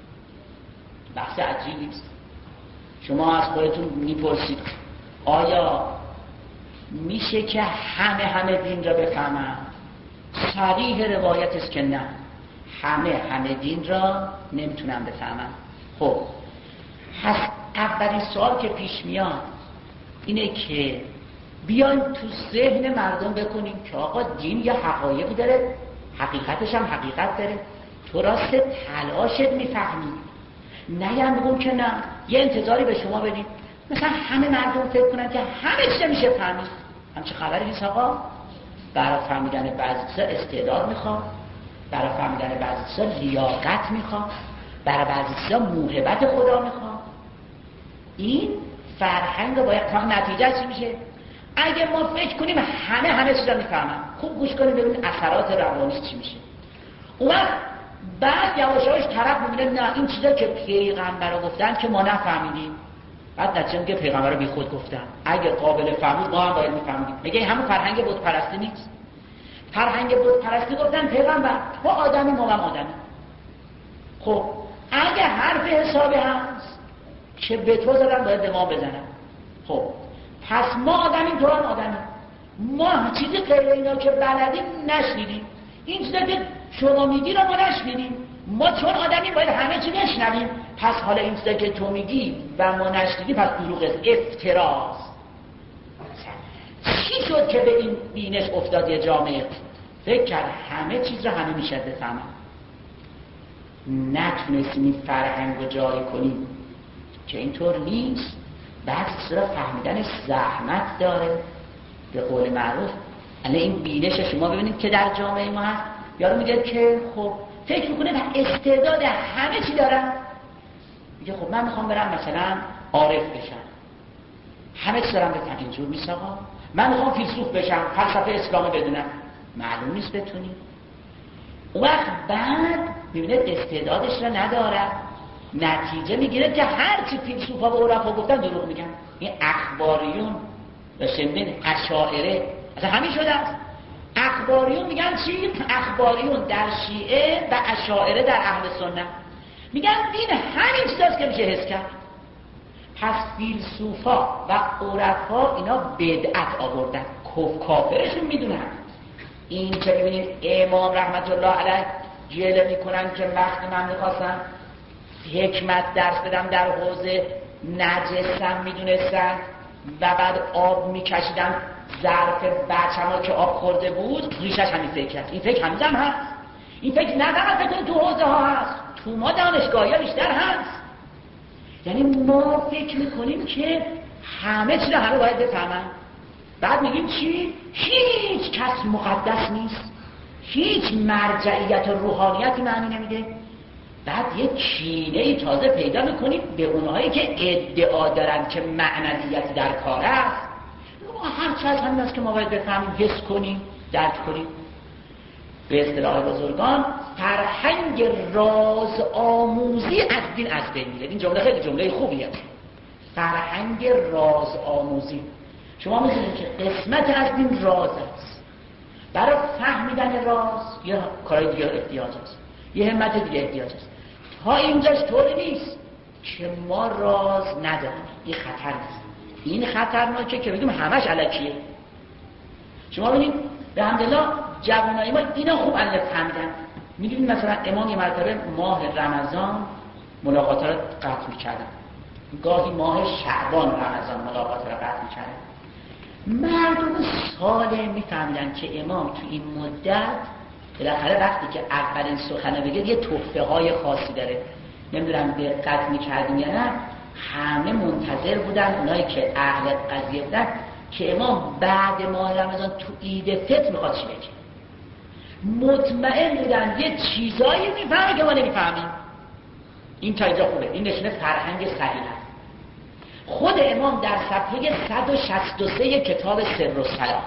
A: بحث عجیبی است. شما از خودتون میپرسید آیا میشه که همه دین را بفهمن؟ صریح روایت است که نه، همه دین را نمیتونن بفهمن. خب پس اولین سوال که پیش میاد اینه که بیایم تو ذهن مردم بکنیم که آقا دین یه حقایقی داره، حقیقتش هم حقیقت داره، تو راست تلاشت میفهمی. نه بگم که نه، یه انتظاری به شما بدیم مثلا همه مردم فکر کنن که همه چیز میشه فهمید. همچه خبری نیست آقا. برای فهمیدن بعضی چیزا استعداد میخواد، برای فهمیدن بعضی چیزا لیاقت میخواد، برای بعضی چیزا موهبت خدا میخواد. این فرهنگ رو باید تا نتیجه چی میشه؟ اگه ما فکر کنیم همه چیزا میفهمن، خوب گوش کنیم ببینید اثرات روانیش چی میشه. اون وقت بعد یواش یواش طرف میبینه نه این چیزا که پیغمبر رو گفتن که ما نفهمیدیم. بعد نتیجه میگه پیغمبر رو بی خود گفتن، اگه قابل فهم بود ما هم باید میفهمیدیم. میگه همون فرهنگ بت پرستی نیست؟ فرهنگ بت پرستی گفتن پیغمبر ما آدمی، ما هم آدمی. خب اگه حرف حسابی هست که به تو زدن باید به ما بزنن. خب پس ما آدمیم، تو هم آدمی. ما چیزی غیر اینا که بلدیم نشنیدیم، این چیزا که شما میگی رو ما نشنیدیم. ما چون آدمی باید همه چی نشنویم. پس حالا این چیزا که تو میگی و ما نشنیدیم پس دروغ است، افتراست. چی شد که به این بینش افتاد یه جامعه؟ فکر کرد همه چیز رو همه میشه بفهمن. نتونستیم این فرهنگ رو جاری کنیم که اینطور نیست. بعد چرا فهمیدن زحمت داره. به قول معروف الان این بینش شما ببینید که در جامعه ما هست، یارو میگه که خب فکر میکنه استعداد همه چی دارم، میگه خب من میخوام برم مثلا عارف بشم، همه چی دارم بفهم. اینجور نیست آقا. من میخوام فیلسوف بشم، فلسفه اسلام بدونم، معلوم نیست بتونی. اون وقت بعد میبینه استعدادش را نداره، نتیجه میگیره که هر چی فیلسوفا و عرفا گفتن دروغ میگن. این اخباریون و شنبین اشاعره اصلا همین شده است. اخباریون میگن چی؟ اخباریون در شیعه و اشاعره در اهل سنت میگن دین همین چیزاست که میشه حس کرد. پس فیلسوفا و عرفا اینا بدعت آوردن، کافرشون میدونن. این که ببینید امام رحمت الله علیه جله میکنن که وقتی من میخواستم حکمت درس بدم در حوزه نجسم میدونستن و بعد آب میکشیدم ظرف بچه‌ها که آب خورده بود، ریشش همین فکر هست. این فکر هنوز هم هست. این فکر نفقط فکر تو حوزه ها هست، تو ما دانشگاهی ها بیشتر هست. یعنی ما فکر میکنیم که همه چیز همه باید بفهمن، بعد میگیم چی؟ هیچ کس مقدس نیست، هیچ مرجعیت و روحانیتی معنی نمیده. بعد یه کینه‌ای تازه پیدا میکنیم به اونهایی که ادعا دارن که معنویت در کار است. هر چه از همین است که ما باید بفهمیم، حس کنیم، درک کنیم. به اصطلاح بزرگان فرهنگ راز آموزی از دین از بین میره. این جمله خیلی جمله خوبیه، فرهنگ راز آموزی. شما می‌دونید که قسمت از دین راز است. برای فهمیدن راز یه کارهای دیگه احتیاج است، یه همت دیگه احتیاج است. تا اینجاش طوری نیست که ما راز نداریم. این خطر نیست، این خطرناکه که بگیم همش الکیه. شما ببینید به حمدالله جوانای ما اینا خوب الف فهمیدن. می‌دونید مثلا امام یه مرتبه ماه رمضان ملاقات را قطع می‌کردن، گاهی ماه شعبان رمضان ملاقات را قطع می‌کردن. مردم ساله می‌فهمیدن که امام تو این مدت بالاخره وقتی که اولین سخنه بگه یه تحفه‌های خاصی داره. نمیدونم دقت می‌کردین یا نه، همه منتظر بودن، اونایی که اهل قضیه بودن، که امام بعد ماه رمضان تو عید فطر میخواد چی بگه. مطمئن بودن یه چیزایی میفهمه که ما نمیفهمیم. این تا اینجا خوبه، این نشونه فرهنگ صحیح است. خود امام در صفحه 163 کتاب سر و صلاح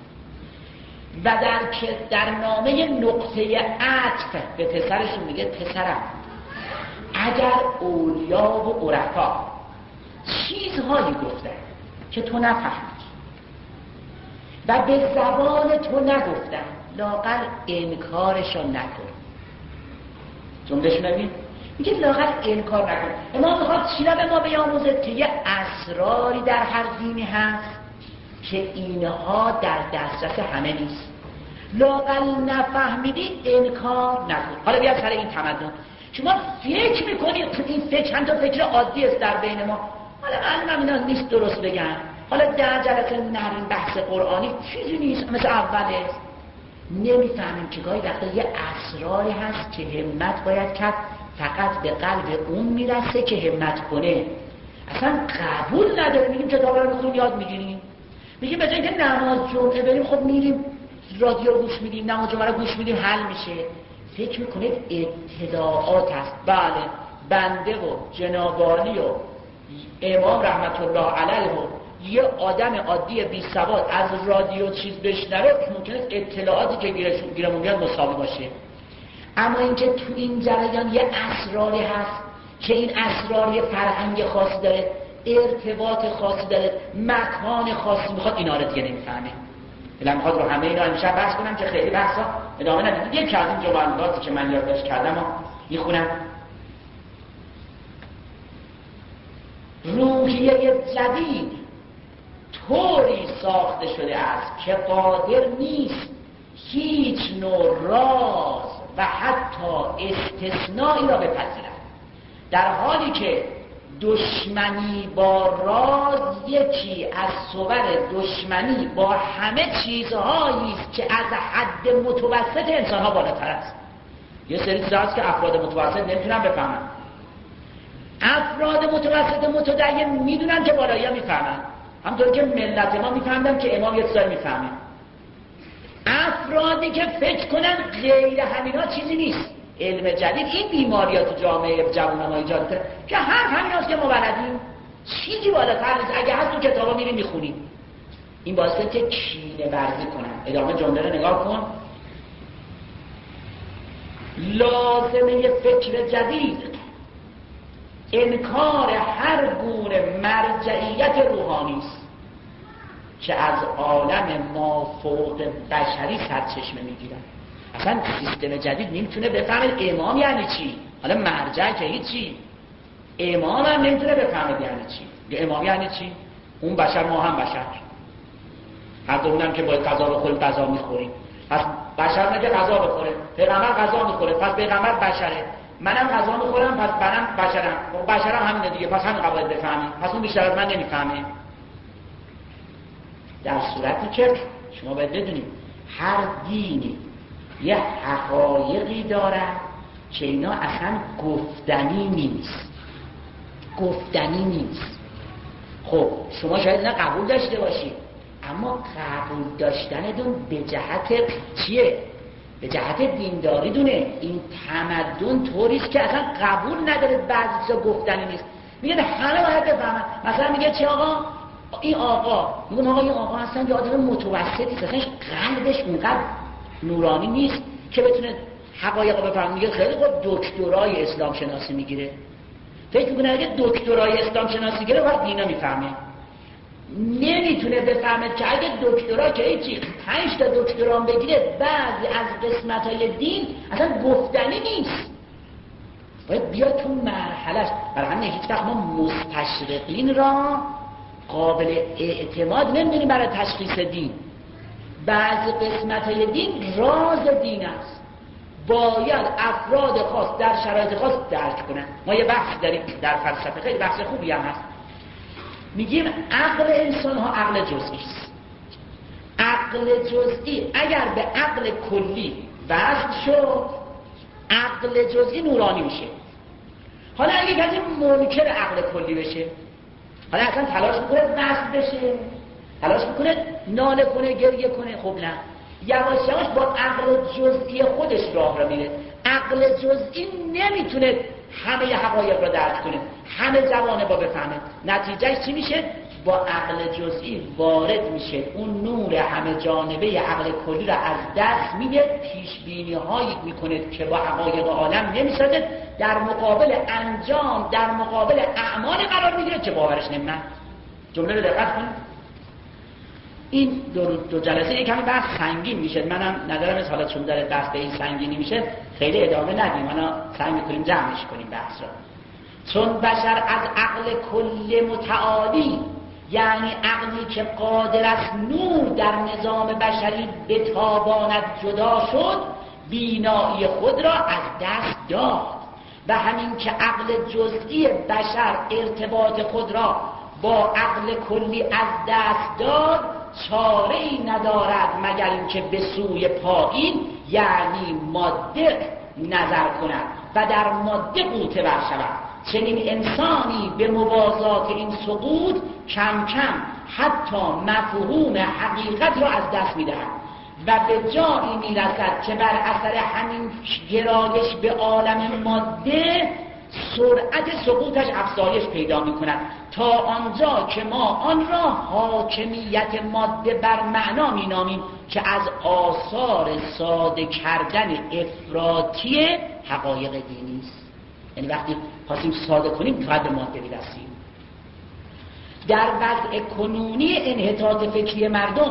A: و در نامه نقطه عطف به پسرشون میگه پسرم اگر اولیا و عرفا چیزهایی گفتن که تو نفهمید و به زبان تو نگفتن، لااقل انکارشو نکن. جملهشو نبین میگه لااقل انکار نکن. امام میخواد چی را به ما بیاموزه؟ که یه اسراری در هر دینی هست که اینها در دسترس همه نیست. لااقل نفهمیدی انکار نکن. حالا بیا سر این تمدن. شما فکر میکنید این فکر هم تا فکر عادی است در بین ما. حالا معلومم اینا نیست درست بگن، حالا در جلسه نرین بحث قرآنی چیزی نیست مثل اوله. نمیفهمیم که گاهی وقتا یه اسراری هست که همت باید کرد، فقط به قلب اون میرسه که همت کنه. اصلا قبول نداره. میگیم کتابا رو میخونیم یاد میگیریم، میگیم به جای که نماز جمعه بریم خب میریم رادیو گوش میدیم، نماز جمعه رو گوش میدیم حل میشه. فکر میکنید ابتداعات هست. بله، بنده و جنابالی و امام رحمت الله علیه و یه آدم عادی بی سواد از رادیو چیز بشنوه ممکنه اطلاعاتی که گیرمون میاد مساوی باشه. اما اینکه تو این جریان یه اسراری هست که این اسرار یه فرهنگ خاصی داره، ارتباط خاصی داره، مکان خاصی میخواد، اینا رو دیگه نمیفهمه. دلم میخواد رو همه اینا امشب بحث کنم که خیلی بحثا ادامه ندید. یکی از این جملاتی که من یادداشت کردم و میخونم. روحیه جدید طوری ساخته شده است که قادر نیست هیچ نوع راز و حتی استثنایی را بپذیرد، در حالی که دشمنی با راز یکی از صور دشمنی با همه چیزهایی است که از حد متوسط انسان‌ها بالاتر است. یه سری چیزا هست که افراد متوسط نمیتونن بفهمن. افراد متوسط متدین میدونن که بالایی‌ها میفهمن، همونطور که ملت ما میفهمن که امام یه چیزایی میفهمه. افرادی که فکر کنن غیر همینا چیزی نیست. علم جدید این بیماریات جامعه جوانان ما ایجاد کرده که همیناست که ما بلدیم، چیزی بالاتر نیست. اگه هست تو کتابا میریم میخونیم. این باعثه که کینه ورزی کنن. ادامه جمله رو نگاه کن. لازمه فکر جدید انکار هر گونه مرجعیت روحانی است که از عالم مافوق بشری سرچشمه میگیرن. اصلا سیستم جدید نمیتونه بفهمه امام یعنی چی. حالا مرجع که هیچی، امام هم نمیتونه بفهمه یعنی چی. امام یعنی چی؟ اون بشر، ما هم بشر، هر دومون هم که باید غذا بخوریم غذا میخوریم. پس بشر میگه غذا بخوره، پیغمبر غذا میخوره، پس پیغمبر بشره، منم غذا میخورم پس منم بشرم، بشرم همینه دیگه، پس همین قواعد بفهمیم، پس اون بیشتر از من نمیفهمه. در صورتی که شما باید بدونید هر دینی یه حقایقی داره که اینا اصلا گفتنی نیست، گفتنی نیست. خب شما شاید اینا قبول داشته باشید، اما قبول داشتنتون به جهت چیه؟ به جهت دینداری دونه. این تمدن طوریست که اصلا قبول نداره بعضی چیزا گفتنی نیست، میگه همه باید بفهمن. مثلا میگه چه آقا این آقا، میگن آقا این آقا اصلا یه آدم متوسطی، اصلا قلبش اونقدر نورانی نیست که بتونه حقایق رو بفهمه. میگه خیلی خوب دکترای اسلام شناسی میگیره، فکر میکنه اگه دکترای اسلام شناسی گیره وقت دینا میفهمه. نمیتونه بفهمه که اگه دکترا که هیچی 5 تا دکترا بگیره بعضی از قسمت‌های دین اصلا گفتنی نیست، باید بیاد تو مرحلهش. برای همین هیچ وقت ما مستشرقین را قابل اعتماد نمیدونیم برای تشخیص دین. بعضی قسمت‌های دین راز دین است، باید افراد خاص در شرایط خاص درک کنن. ما یه بحث داریم در فلسفه، خیلی بحث خوبی هم هست، میگیم عقل انسان ها عقل جزئی است. عقل جزئی اگر به عقل کلی وصل شد، عقل جزئی نورانی میشه. حالا اگه کسی منکر عقل کلی بشه، حالا اصلا تلاش میکنه وصل بشه، تلاش میکنه ناله کنه، گریه کنه، خب نه، یواش یواش با عقل جزئی خودش راه را میره. عقل جزئی نمیتونه همه حقایق را درک کنه، همه جوانه با بفهمه. نتیجهش چی میشه؟ با عقل جزئی وارد میشه، اون نور همه جانبه عقل کلی را از دست میده، پیش بینی هایی میکنه که با حقایق عالم نمیسازه، در مقابل انجام، در مقابل اعمال قرار میگیره که باورش نمیاد. جمله رو دقت کنید. این دو جلسه یک کمی بحث سنگین میشه، منم ندارم از حالا چون داره بحث به این سنگینی میشه خیلی ادامه ندیم، ما سعی میکنیم جمعش کنیم بحث رو. چون بشر از عقل کل متعالی، یعنی عقلی که قادر است نور در نظام بشری بتاباند جدا شد، بینایی خود را از دست داد و همین که عقل جزئی بشر ارتباط خود را با عقل کلی از دست داد، چاره ای ندارد مگر اینکه به سوی پایین یعنی ماده نظر کند و در ماده غوطه ور شود. چنین انسانی به موازات این سقوط کم کم حتی مفهوم حقیقت را از دست می‌دهد و به جایی می‌رسد که بر اثر همین گرایش به عالم ماده سرعت سقوطش افزایش پیدا می‌کند تا آنجا که ما آن را حاکمیت ماده بر معنا می‌نامیم که از آثار ساده کردن افراطی حقایق دینی است. یعنی وقتی خواستیم ساده کنیم فقط به ماده می‌رسیم. در وضع کنونی انحطاط فکری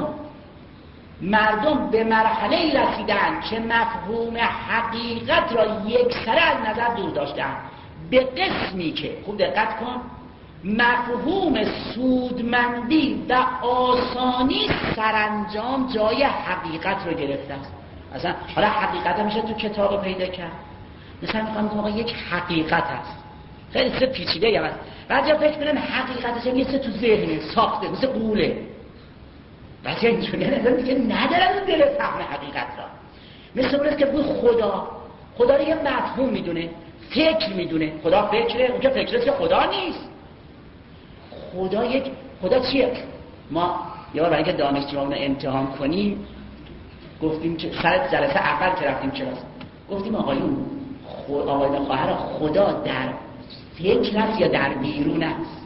A: مردم به مرحله رسیدند که مفهوم حقیقت را یکسره از نظر دور داشتند، به قسمی که خوب دقت کن مفهوم سودمندی و آسانی سرانجام جای حقیقت رو گرفته است. اصلا حالا حقیقت میشه تو کتاب پیدا کرد، مثلا میخوام آقا یک حقیقت هست خیلی سه پیچیده هم هست، بعضیا فکر کنن حقیقتش یه سه تو ذهنه ساخته مثل قوله، بعضیا اینجوری نظر میگه ندارن اون دل فهم حقیقت را، مثل اون است که خدا رو یه مفهوم میدونه، فکر میدونه، خدا فکره، اون که فکره که خدا نیست. خدا چیه؟ ما یه بار برای که دانشجویان رو امتحان کنیم گفتیم که سر جلسه اول که رفتیم کلاس گفتیم آقایون خواهر خدا در فکر است یا در بیرون است؟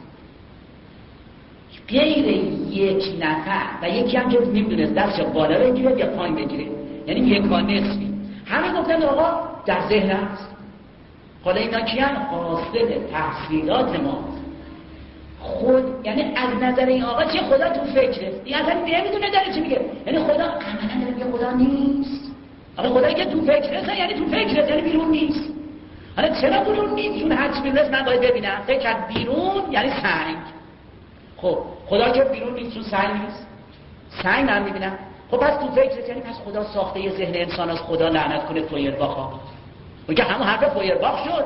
A: غیر یک نفر و یکی هم که نمیدونست دستش بالا بگیره یا پایین بگیره، یعنی یکا نصفی، همه گفتن آقا در ذهن است. حالا اینا کیان؟ حاصل تحصیلات ما. خود یعنی از نظر این آقا چه خدا تو فکره، این اصلا نمیدونه داره چی میگه، یعنی خدا عملا داره میگه خدا نیست. حالا خدایی که تو فکره یعنی تو فکره، یعنی بیرون نیست. حالا چرا بیرون نیست؟ چون هرچی بیرون من باید ببینم. فکر بیرون یعنی سنگ. خب خدا که بیرون نیست چون سنگ نیست، سنگ من میبینم. خب پس تو فکر یعنی پس خدا ساخته یه ذهن انسان از خدا لعنت کنه فویرباخ ها. اون همون حرف فویرباخ شد.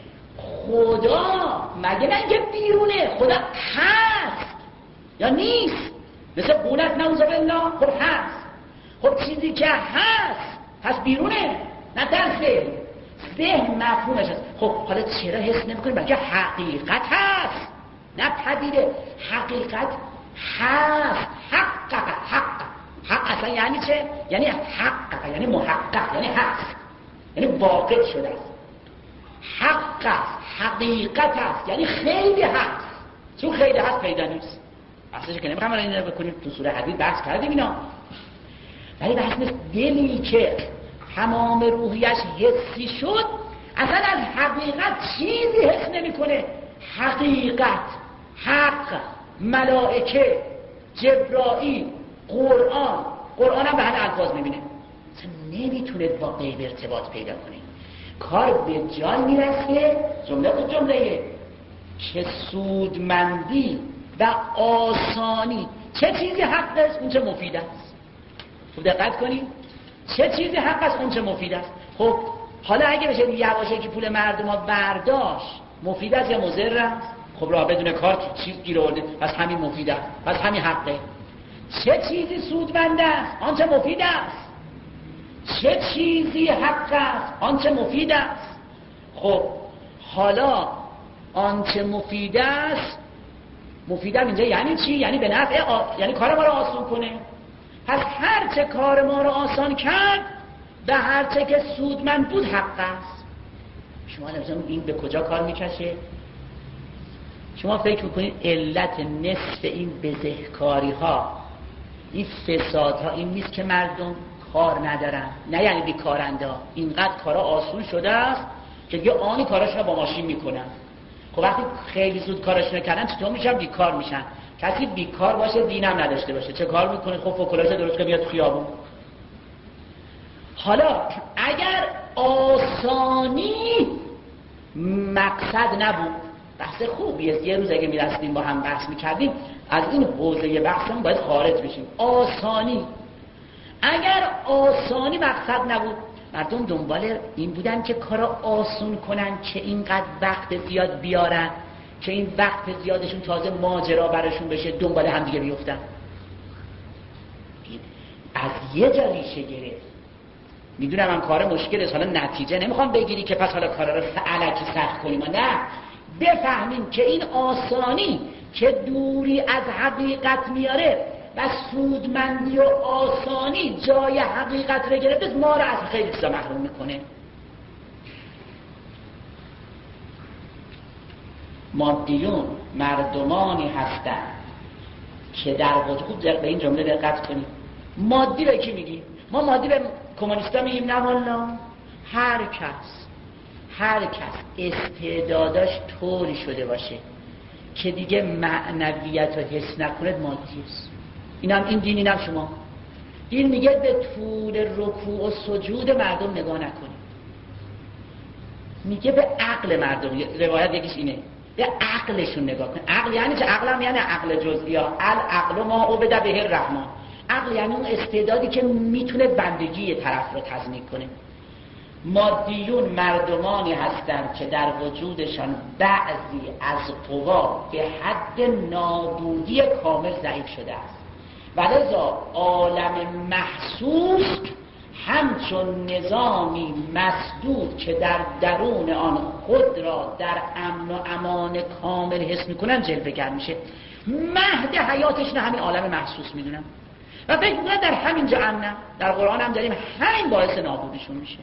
A: خدا مگه نه اینکه بیرونه، خدا هست یا نیست؟ مثل قونت نعوذ بالله. خب هست. خب چیزی که هست پس بیرونه، نه در ذهن مفهومش هست. خب حالا چرا حس نمی‌کنیم؟ بلکه حقیقت هست، نه پدیده. حقیقت هست. حق اصلا یعنی چه؟ یعنی حق، یعنی محقق، یعنی هست، یعنی واقع شده است. حق است، حقیقت است، یعنی خیلی هست. چون خیلی هست پیدا نیست. اصلا که نمیخوام الان اینو بکنیم، تو سوره حدید بحث کردیم اینا. ولی بحث نیست. دلی که تمام روحیش حسی شد اصلا از حقیقت چیزی حس نمیکنه. حقیقت، حق، ملائکه، جبرائیل، قرآن هم به همه الفاظ میبینه. اصلا نمیتونه با غیب ارتباط پیدا کنه. کار به جای میرسه، جمله خود جمله که سودمندی و آسانی چه چیزی حق است اون چه مفید است. خب دقت کنید، چه چیزی حق است اون چه مفید است. خب حالا اگه بشه یواشه که پول مردم ها برداشت مفید است یا مضر است؟ خب راه بدون کار چیز گیر آورده، پس همین مفید است، پس همین حقه. چه چیزی سودمند است آنچه مفید است، چه چیزی حق است آنچه مفید است. خب حالا آنچه مفید است، مفیدم اینجا یعنی چی؟ یعنی به نفع یعنی کار ما رو آسان کنه. پس هر چه کار ما رو آسان کرد به هر چه که سودمند بود حق است. شما نمی‌دونید این به کجا کار میکشه؟ شما فکر میکنید علت نصف این بزهکاری ها، این فساد ها این نیست که مردم کار ندارن، نه یعنی بیکارنده ها. اینقدر کارا آسون شده است که دیگه آنی کاراشون با ماشین میکنن. خب وقتی خیلی زود کاراشون کردن چطور میشن؟ بیکار میشن. کسی بیکار باشه دینم نداشته باشه چه کار میکنه؟ خب فوکولاژ درست که میاد خیابون. حالا اگر آسانی مقصد نبود، بحث خوبیه، یه روز اگه میرسیم با هم بحث میکردیم از این حوزه بحثمون باید خارج بشیم. آسانی، اگر آسانی مقصد نبود، مردم دنبال این بودن که کارا آسون کنن که اینقدر وقت زیاد بیارن که این وقت زیادشون تازه ماجرا براشون بشه، دنبال هم دیگه بیفتن. از یه جا ریشه گرفت. میدونم هم کار مشکل است، حالا نتیجه نمیخوام بگیری که پس حالا کارا رو علکی سخت کنیم، نه، بفهمیم که این آسانی که دوری از حقیقت میاره و سودمندی و آسانی جای حقیقت رو گرفته ما رو از خیلی چیزا محروم میکنه. مادیون مردمانی هستن که در وجود، به این جمله دقت کنید، مادی رو کی میگی؟ ما مادی به کمونیستا میگیم؟ نه والا، هر کس استعداداش طوری شده باشه که دیگه معنویت رو حس نکنه مادی است. این دین، اینم شما. دین میگه به طول رکوع و سجود مردم نگاه نکنید، میگه به عقل مردم. روایت یکیش اینه، به عقلشون نگاه کنید. عقل یعنی چه؟ عقل هم یعنی عقل جزئی ها. العقل ما عبد به الرحمن. عقل یعنی اون استعدادی که میتونه بندگی طرف رو تضمین کنه. مادیون مردمانی هستند که در وجودشان بعضی از قوا به حد نابودی کامل ضعیف شده است و لذا عالم محسوس همچون نظامی مسدود که در درون آن خود را در امن و امان کامل حس میکنن جلوه‌گر میشه. مهد حیاتش نه همین عالم محسوس میدونن و فکر میکنن در همین جا امنن. در قرآن هم داریم همین باعث نابودیشون میشه.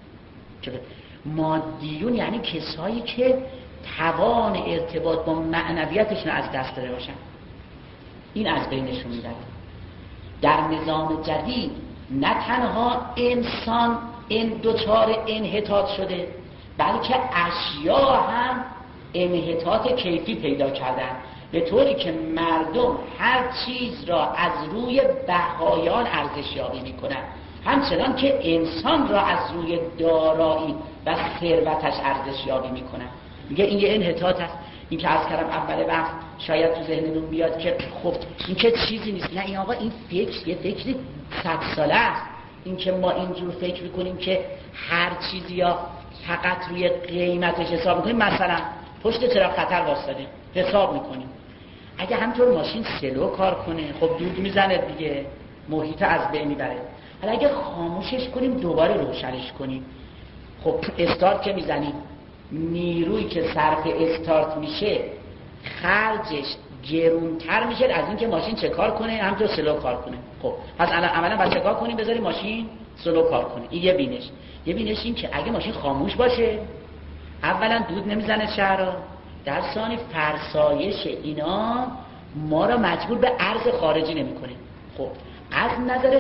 A: مادیون یعنی کسایی که توان ارتباط با معنویتشون از دست داده باشن، این از بینشون میره. در نظام جدید نه تنها انسان این دچار انحطاط شده، بلکه اشیا هم انحطاط کیفی پیدا کردن، به طوری که مردم هر چیز را از روی بهایان ارزشیابی میکنن، همچنان که انسان را از روی دارایی و ثروتش ارزشیابی میکنن. میگه این یه انحطاط است. این که عرض کردم اول وقت شاید تو ذهنتون بیاد که خب این که چیزی نیست. نه این آقا این فکر یه فکری 100 ساله است. این که ما اینجور فکر میکنیم که هر چیزی یا فقط روی قیمتش حساب میکنیم، مثلا پشت چراغ خطر واسطه حساب میکنیم، اگه همطور ماشین سلو کار کنه خب دود میزنه دیگه، محیط از بین میبره. حالا اگه خاموشش کنیم دوباره روشنش کنیم، خب استارت که میزنیم نیرویی که صرف استارت میشه خرجش گرونتر میشه از این که ماشین چه کار کنه همطور سلو کار کنه. خب پس عملا باید چه کار کنیم؟ بذاریم ماشین سلو کار کنه. این یه بینش. یه بینش این که اگه ماشین خاموش باشه اولا دود نمیزنه شهرها، در ثانی فرسایش اینا ما را مجبور به ارز خارجی نمیکنه. خب از نظر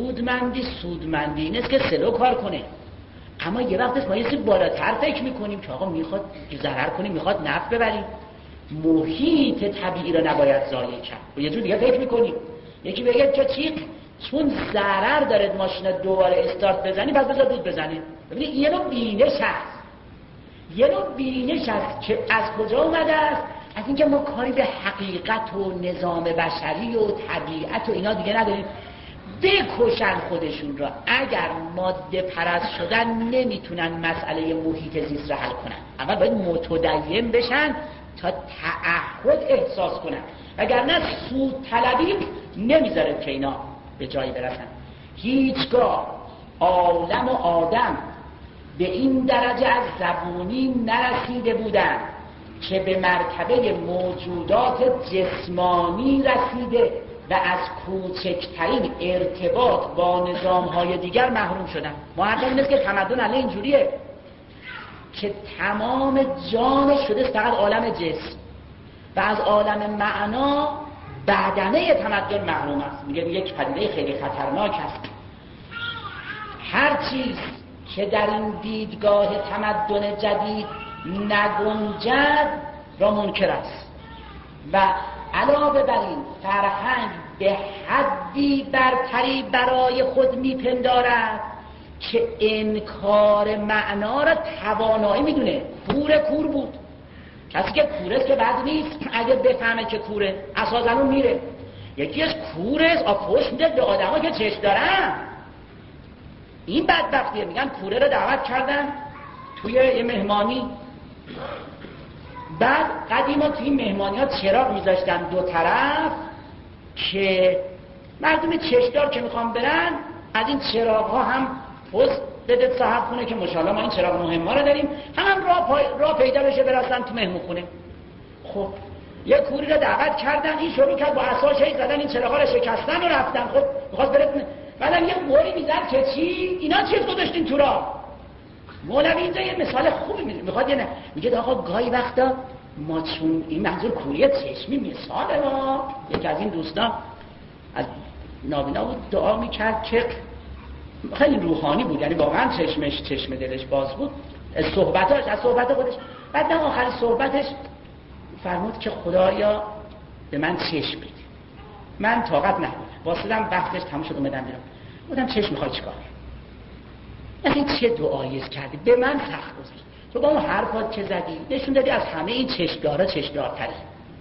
A: سودمندی اینست که سلو کار کنه، اما یه وقتش ما یه چیز بالاتر فکر میکنیم که آقا میخواد ضرر کنیم، میخواد نفع ببریم، محیط طبیعی رو نباید ضایع کرد. یه جور دیگه فکر میکنیم. یکی بگه که چون ضرر داره ماشین دوباره استارت بزنی پس بذار دود بزنه. ببینید یه نوع بینش هست، یه نوع بینش هست که از کجا اومده است؟ از اینکه ما کاری به حقیقت و نظام بشری و طبیعت و اینا دیگه نداریم. بکشن خودشون را، اگر ماده پرست شدن نمیتونن مسئله محیط زیست را حل کنن. اول باید متدین بشن تا تعهد احساس کنن، وگرنه سود طلبی نمیذاره که اینا به جایی برسن. هیچگاه عالم و آدم به این درجه از زبونی نرسیده بودن که به مرتبه موجودات جسمانی رسیده و از کوچکترین ارتباط با نظام‌های دیگر محروم شدن. محقق اینست که تمدن الان اینجوریه که تمام جانش شده فقط عالم جسم و از عالم معنا بدنه تمدن محروم است. میگه یک پدیده خیلی خطرناک است. هر چیز که در این دیدگاه تمدن جدید نگنجد را منکر است و علاوه بر این فرهنگ به حدی برتری برای خود میپندارد که انکار معنا را توانایی میدونه. کور بود. کسی که کوره که بد نیست اگه بفهمه که کوره، اساساً میره. یکی از کوره آفوش میده به آدم ها که چشم دارن. این بدبختیه. میگن کوره رو دعوت کردن توی یه مهمانی، بعد قدیما توی این مهمانی ها چراغ میذاشتن دو طرف که مردم چشمدار که میخوان برن از این چراغ ها هم پست بده صاحب خونه که ماشاءالله ما این چراغ مهم ها رو داریم، هم راه پیدا بشه برسن تو مهمون خونه. خب یه کوری رو دعوت کردن، این شروع کرد با عصا شیک زدن این چراغ ها رو شکستن و رفتن. خب میخواد بره، بعدم یه موری میزد که چی اینا چیز گذاشتین تو راه. مولوی اینجا یه مثال خوبی میخواد یه نه میگه آقا گاهی وقتا ما چون این منظور کوری چشمی مثاله. ما یکی از این دوستان از نابینا بود دعا میکرد که خیلی روحانی بود، یعنی واقعا چشم دلش باز بود از صحبت خودش. بعد در آخر صحبتش فرمود که خدایا به من چشم بده. من طاقت ندارم، واسدم وقتش تموم شد اومدم بیرون. بودم چشم میخوای چیکار؟ این چه دعایی کردی؟ به من سخت گذشت. تو با اون حرفات که زدی نشون دادی از همه این چشمدارا چشمدارتری.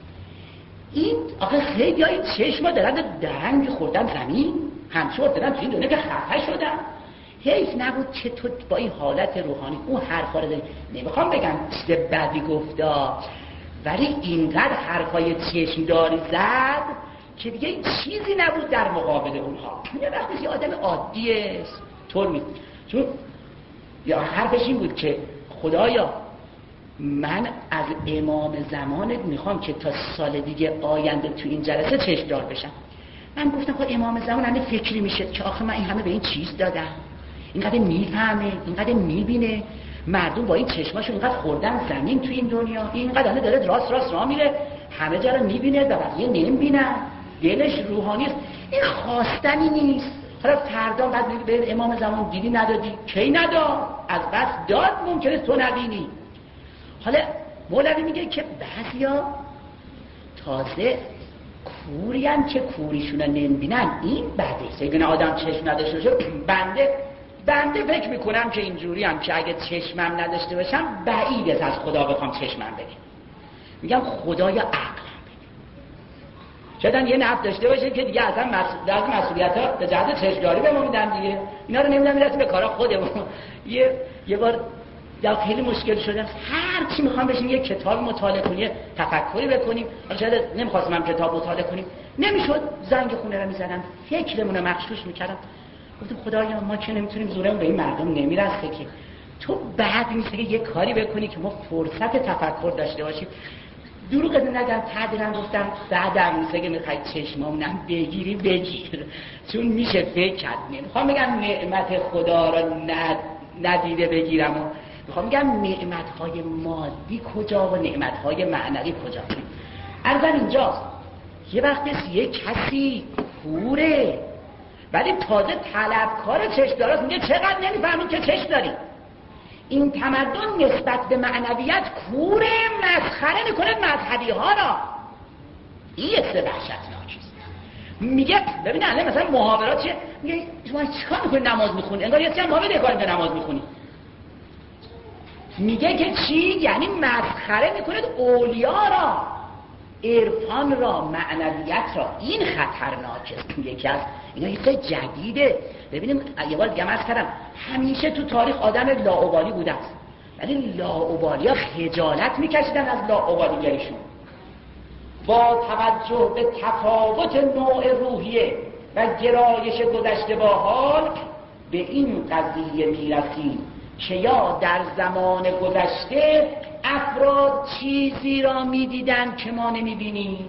A: این آخه خیلی های چشما دارن درنگ خوردن زمین، همچور دارن تو این دنیا که خفه شدن. حیف نبود که تو با این حالت روحانی اون حرفا رو داری. نمیخوام بگم چیز بدی گفتا، ولی اینقدر حرفای چشمداری زد که دیگه این چیزی نبود در مقابل اونها. یه وقتی یه آدم عادیه طور میگه، چون یا حرفش این بود که خدایا من از امام زمانت میخوام که تا سال دیگه آینده تو این جلسه چشمدار بشم. من گفتم خب امام زمان همه فکری میشه که آخه من این همه به این چیز دادم، اینقدر میفهمه، اینقدر میبینه، مردم با این چشماشون اینقدر خوردن زمین تو این دنیا، اینقدر داره راست راه میره، همه جا رو میبینه و بقیه نمیبینن، دلش روحانی است. این خواستنی نیست. حالا فردا بعد میگه به امام زمان دیدی ندادی، کی نداد، از بس داد ممکنه تو نبینی. حالا مولوی میگه که بعضیا تازه کوریم که کوریشون رو نمیبینن، این بده. سیگن آدم چشم نداشته باشه، بنده فکر میکنم که اینجوری هم که اگه چشمم نداشته باشم بعید از خدا بخوام چشمم بده. میگم خدایا عقلم بده. شاید یه نفت داشته باشه که دیگه اصلا مسئولیت‌ها به جهت چشمداری به ما میدن دیگه، اینا رو نمیدن میرسه به کارا خودمون. یه بار یا خیلی مشکل شدم، هر چی میخوام بشیم یه کتاب مطالعه کنیم، تفکری بکنیم، شاید نمیخواستم هم کتاب مطالعه کنیم، نمیشد. زنگ خونه رو میزدم، فکرمون رو مغشوش میکردم، گفتم خدایا ما که نمیتونیم، زورمون به این مردم نمیرسه که تو بعد نیست که یه کاری بکنی که ما فرصت تفکر داشته باشیم. دروغ نگم، تعبیرم گفتم بعدم نیست که میخوای چشمامونم بگیری بگیر، چون میشه فکر کرد. نمیخوام بگم نعمت خدا رو ندیده بگیرم، و میخوام بگم نعمتهای مادی کجا و نعمتهای معنوی کجا. ارزم اینجاست یه وقت یه کسی کوره ولی تازه طلبکار چشم داراست، میگه چقدر نمیفهمید که چشم داری. این تمدن نسبت به معنویت کوره، مسخره میکنه مذهبی ها را. این یه سه وحشتناکیست. میگه ببین الان مثلا محاورات چیه، میگه شما چیکار میکنید نماز میخونید، انگار یه سری ما بده که نماز میخونید. میگه که چی؟ یعنی مسخره میکنید اولیا را، عرفان را، معنویت را. این خطرناکه. یکی از اینا یه چیز جدیده. ببینیم یه بار دیگه عرض کردم همیشه تو تاریخ آدم لاابالی بوده است، ولی لاابالیا خجالت میکشیدن از لاابالیگریشون. با توجه به تفاوت نوع روحیه و گرایش گذشته با حال به این قضیه میرسیم که یا در زمان گذشته افراد چیزی را میدیدن که ما نمیبینیم،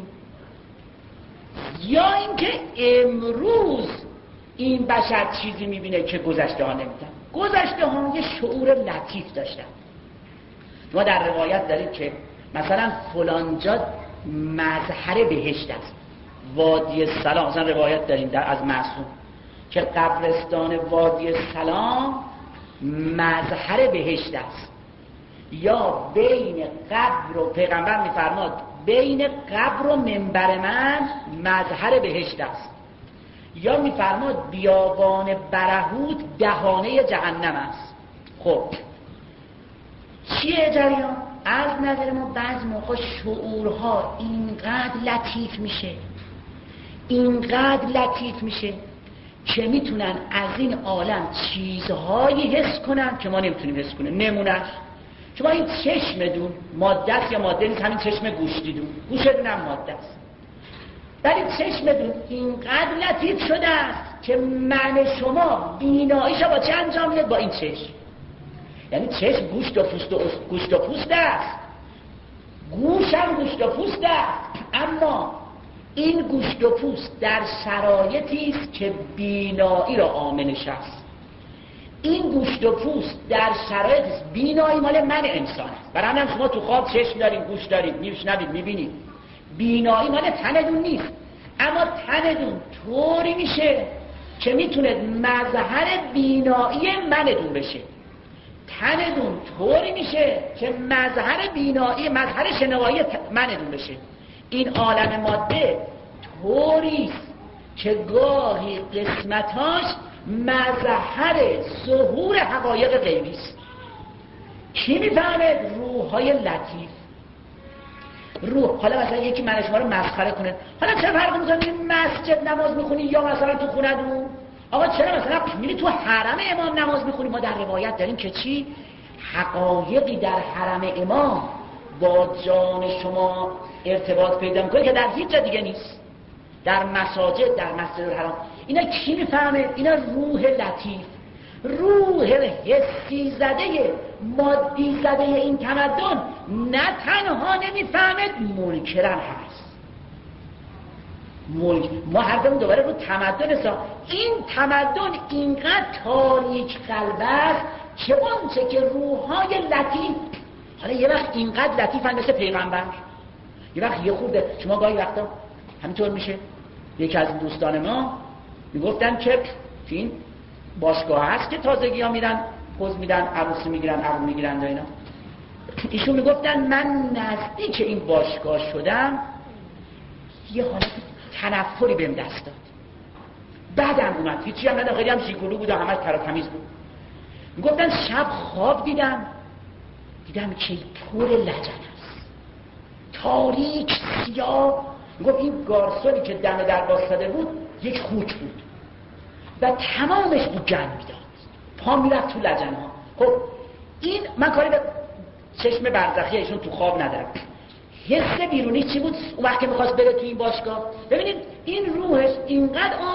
A: یا اینکه امروز این بشر چیزی میبینه که گذشته ها نمیدن. گذشته ها یه شعور لطیف داشتن. ما در روایت داریم که مثلا فلانجا مظهر بهشت است، وادی سلام. مثلا روایت داریم از معصوم که قبرستان وادی سلام مظهر بهشت است، یا بین قبر و پیغمبر میفرماد بین قبر و منبر من مظهر بهشت است، یا میفرماد بیابان برهوت دهانه جهنم است. خب چیه جریان؟ از نظر ما بعض موقع شعورها اینقدر لطیف میشه که میتونن از این عالم چیزهایی حس کنن که ما نمیتونیم حس کنیم. نمونهش شما این چشمدون ماده است یا ماده نیست؟ همین چشم گوشتیدون، گوشتون هم ماده است، ولی چشمدون اینقدر لطیف شده است که من شما بیناییشو با چه انجام میده؟ با این چشم. یعنی چشم گوشت و پوست است، گوش هم گوشت و پوست است، اما این گوشت و پوست در شرایطی است که بینایی را آمنش است. این گوشت و پوست در شرایطی است، بینایی مال من انسان است. برای همین شما تو خواب چشم دارید، گوش دارید، میشنوید، میبینید. بینایی مال تنتون نیست، اما تنتون طوری میشه که میتونه مظهر بینایی منتون بشه. تنتون طوری میشه که مظهر بینایی، مظهر شنوایی منتون بشه. این عالم ماده طوریست که گاهی قسمتاش مظهر ظهور حقایق غیبی است. کی میفهمه؟ روح‌های لطیف. روح. حالا مثلا یکی من شما رو مسخره کنه، حالا چه فرقی می‌کنه مسجد نماز می‌خونی یا مثلا تو خونه دون؟ آقا چرا مثلا میری تو حرم امام نماز می‌خونی؟ ما در روایت داریم که چی؟ حقایقی در حرم امام با جان شما ارتباط پیدا می‌کنه که در هیچ جا دیگه نیست. در مساجد، در مسجد الحرام. اینا کی میفهمه؟ اینا روح لطیف، روح حسی زده، مادی زده این تمدن نه تنها نمیفهمد، منکرم هست. ما هر دم دوباره رو تمدن این تمدن اینقدر تاریک قلب است که اونچه که روح‌های لطیف، حالا یه وقت اینقدر لطیفن مثل پیغمبر، یه وقت یه خورده. شما گاهی وقتا همینطور میشه. یکی از دوستان ما میگفتن که این باشگاه هست که تازگی ها میرن پوز میدن، عروسی میگیرن، عروس میگیرن و اینا. ایشون میگفتن من نزدیک این باشگاه شدم، یه حالت تنفری بهم دست داد، بعدم اومد، هیچی هم نداشت، خیلی هم شیکولو بود و همش تر و تمیز بود. میگفتن شب خواب دیدم که پر لجن است، تاریک، سیاه. میگفت این گارسونی که دم در بایستاده بود یک خوک بود و تمامش بود گند میداد، پا میرفت تو لجن‌ها. خب این من کاری به چشم برزخی ایشون تو خواب ندارم. حس بیرونی چی بود اون وقت که میخواست بره تو این باشگاه؟ ببینید این روحش اینقدر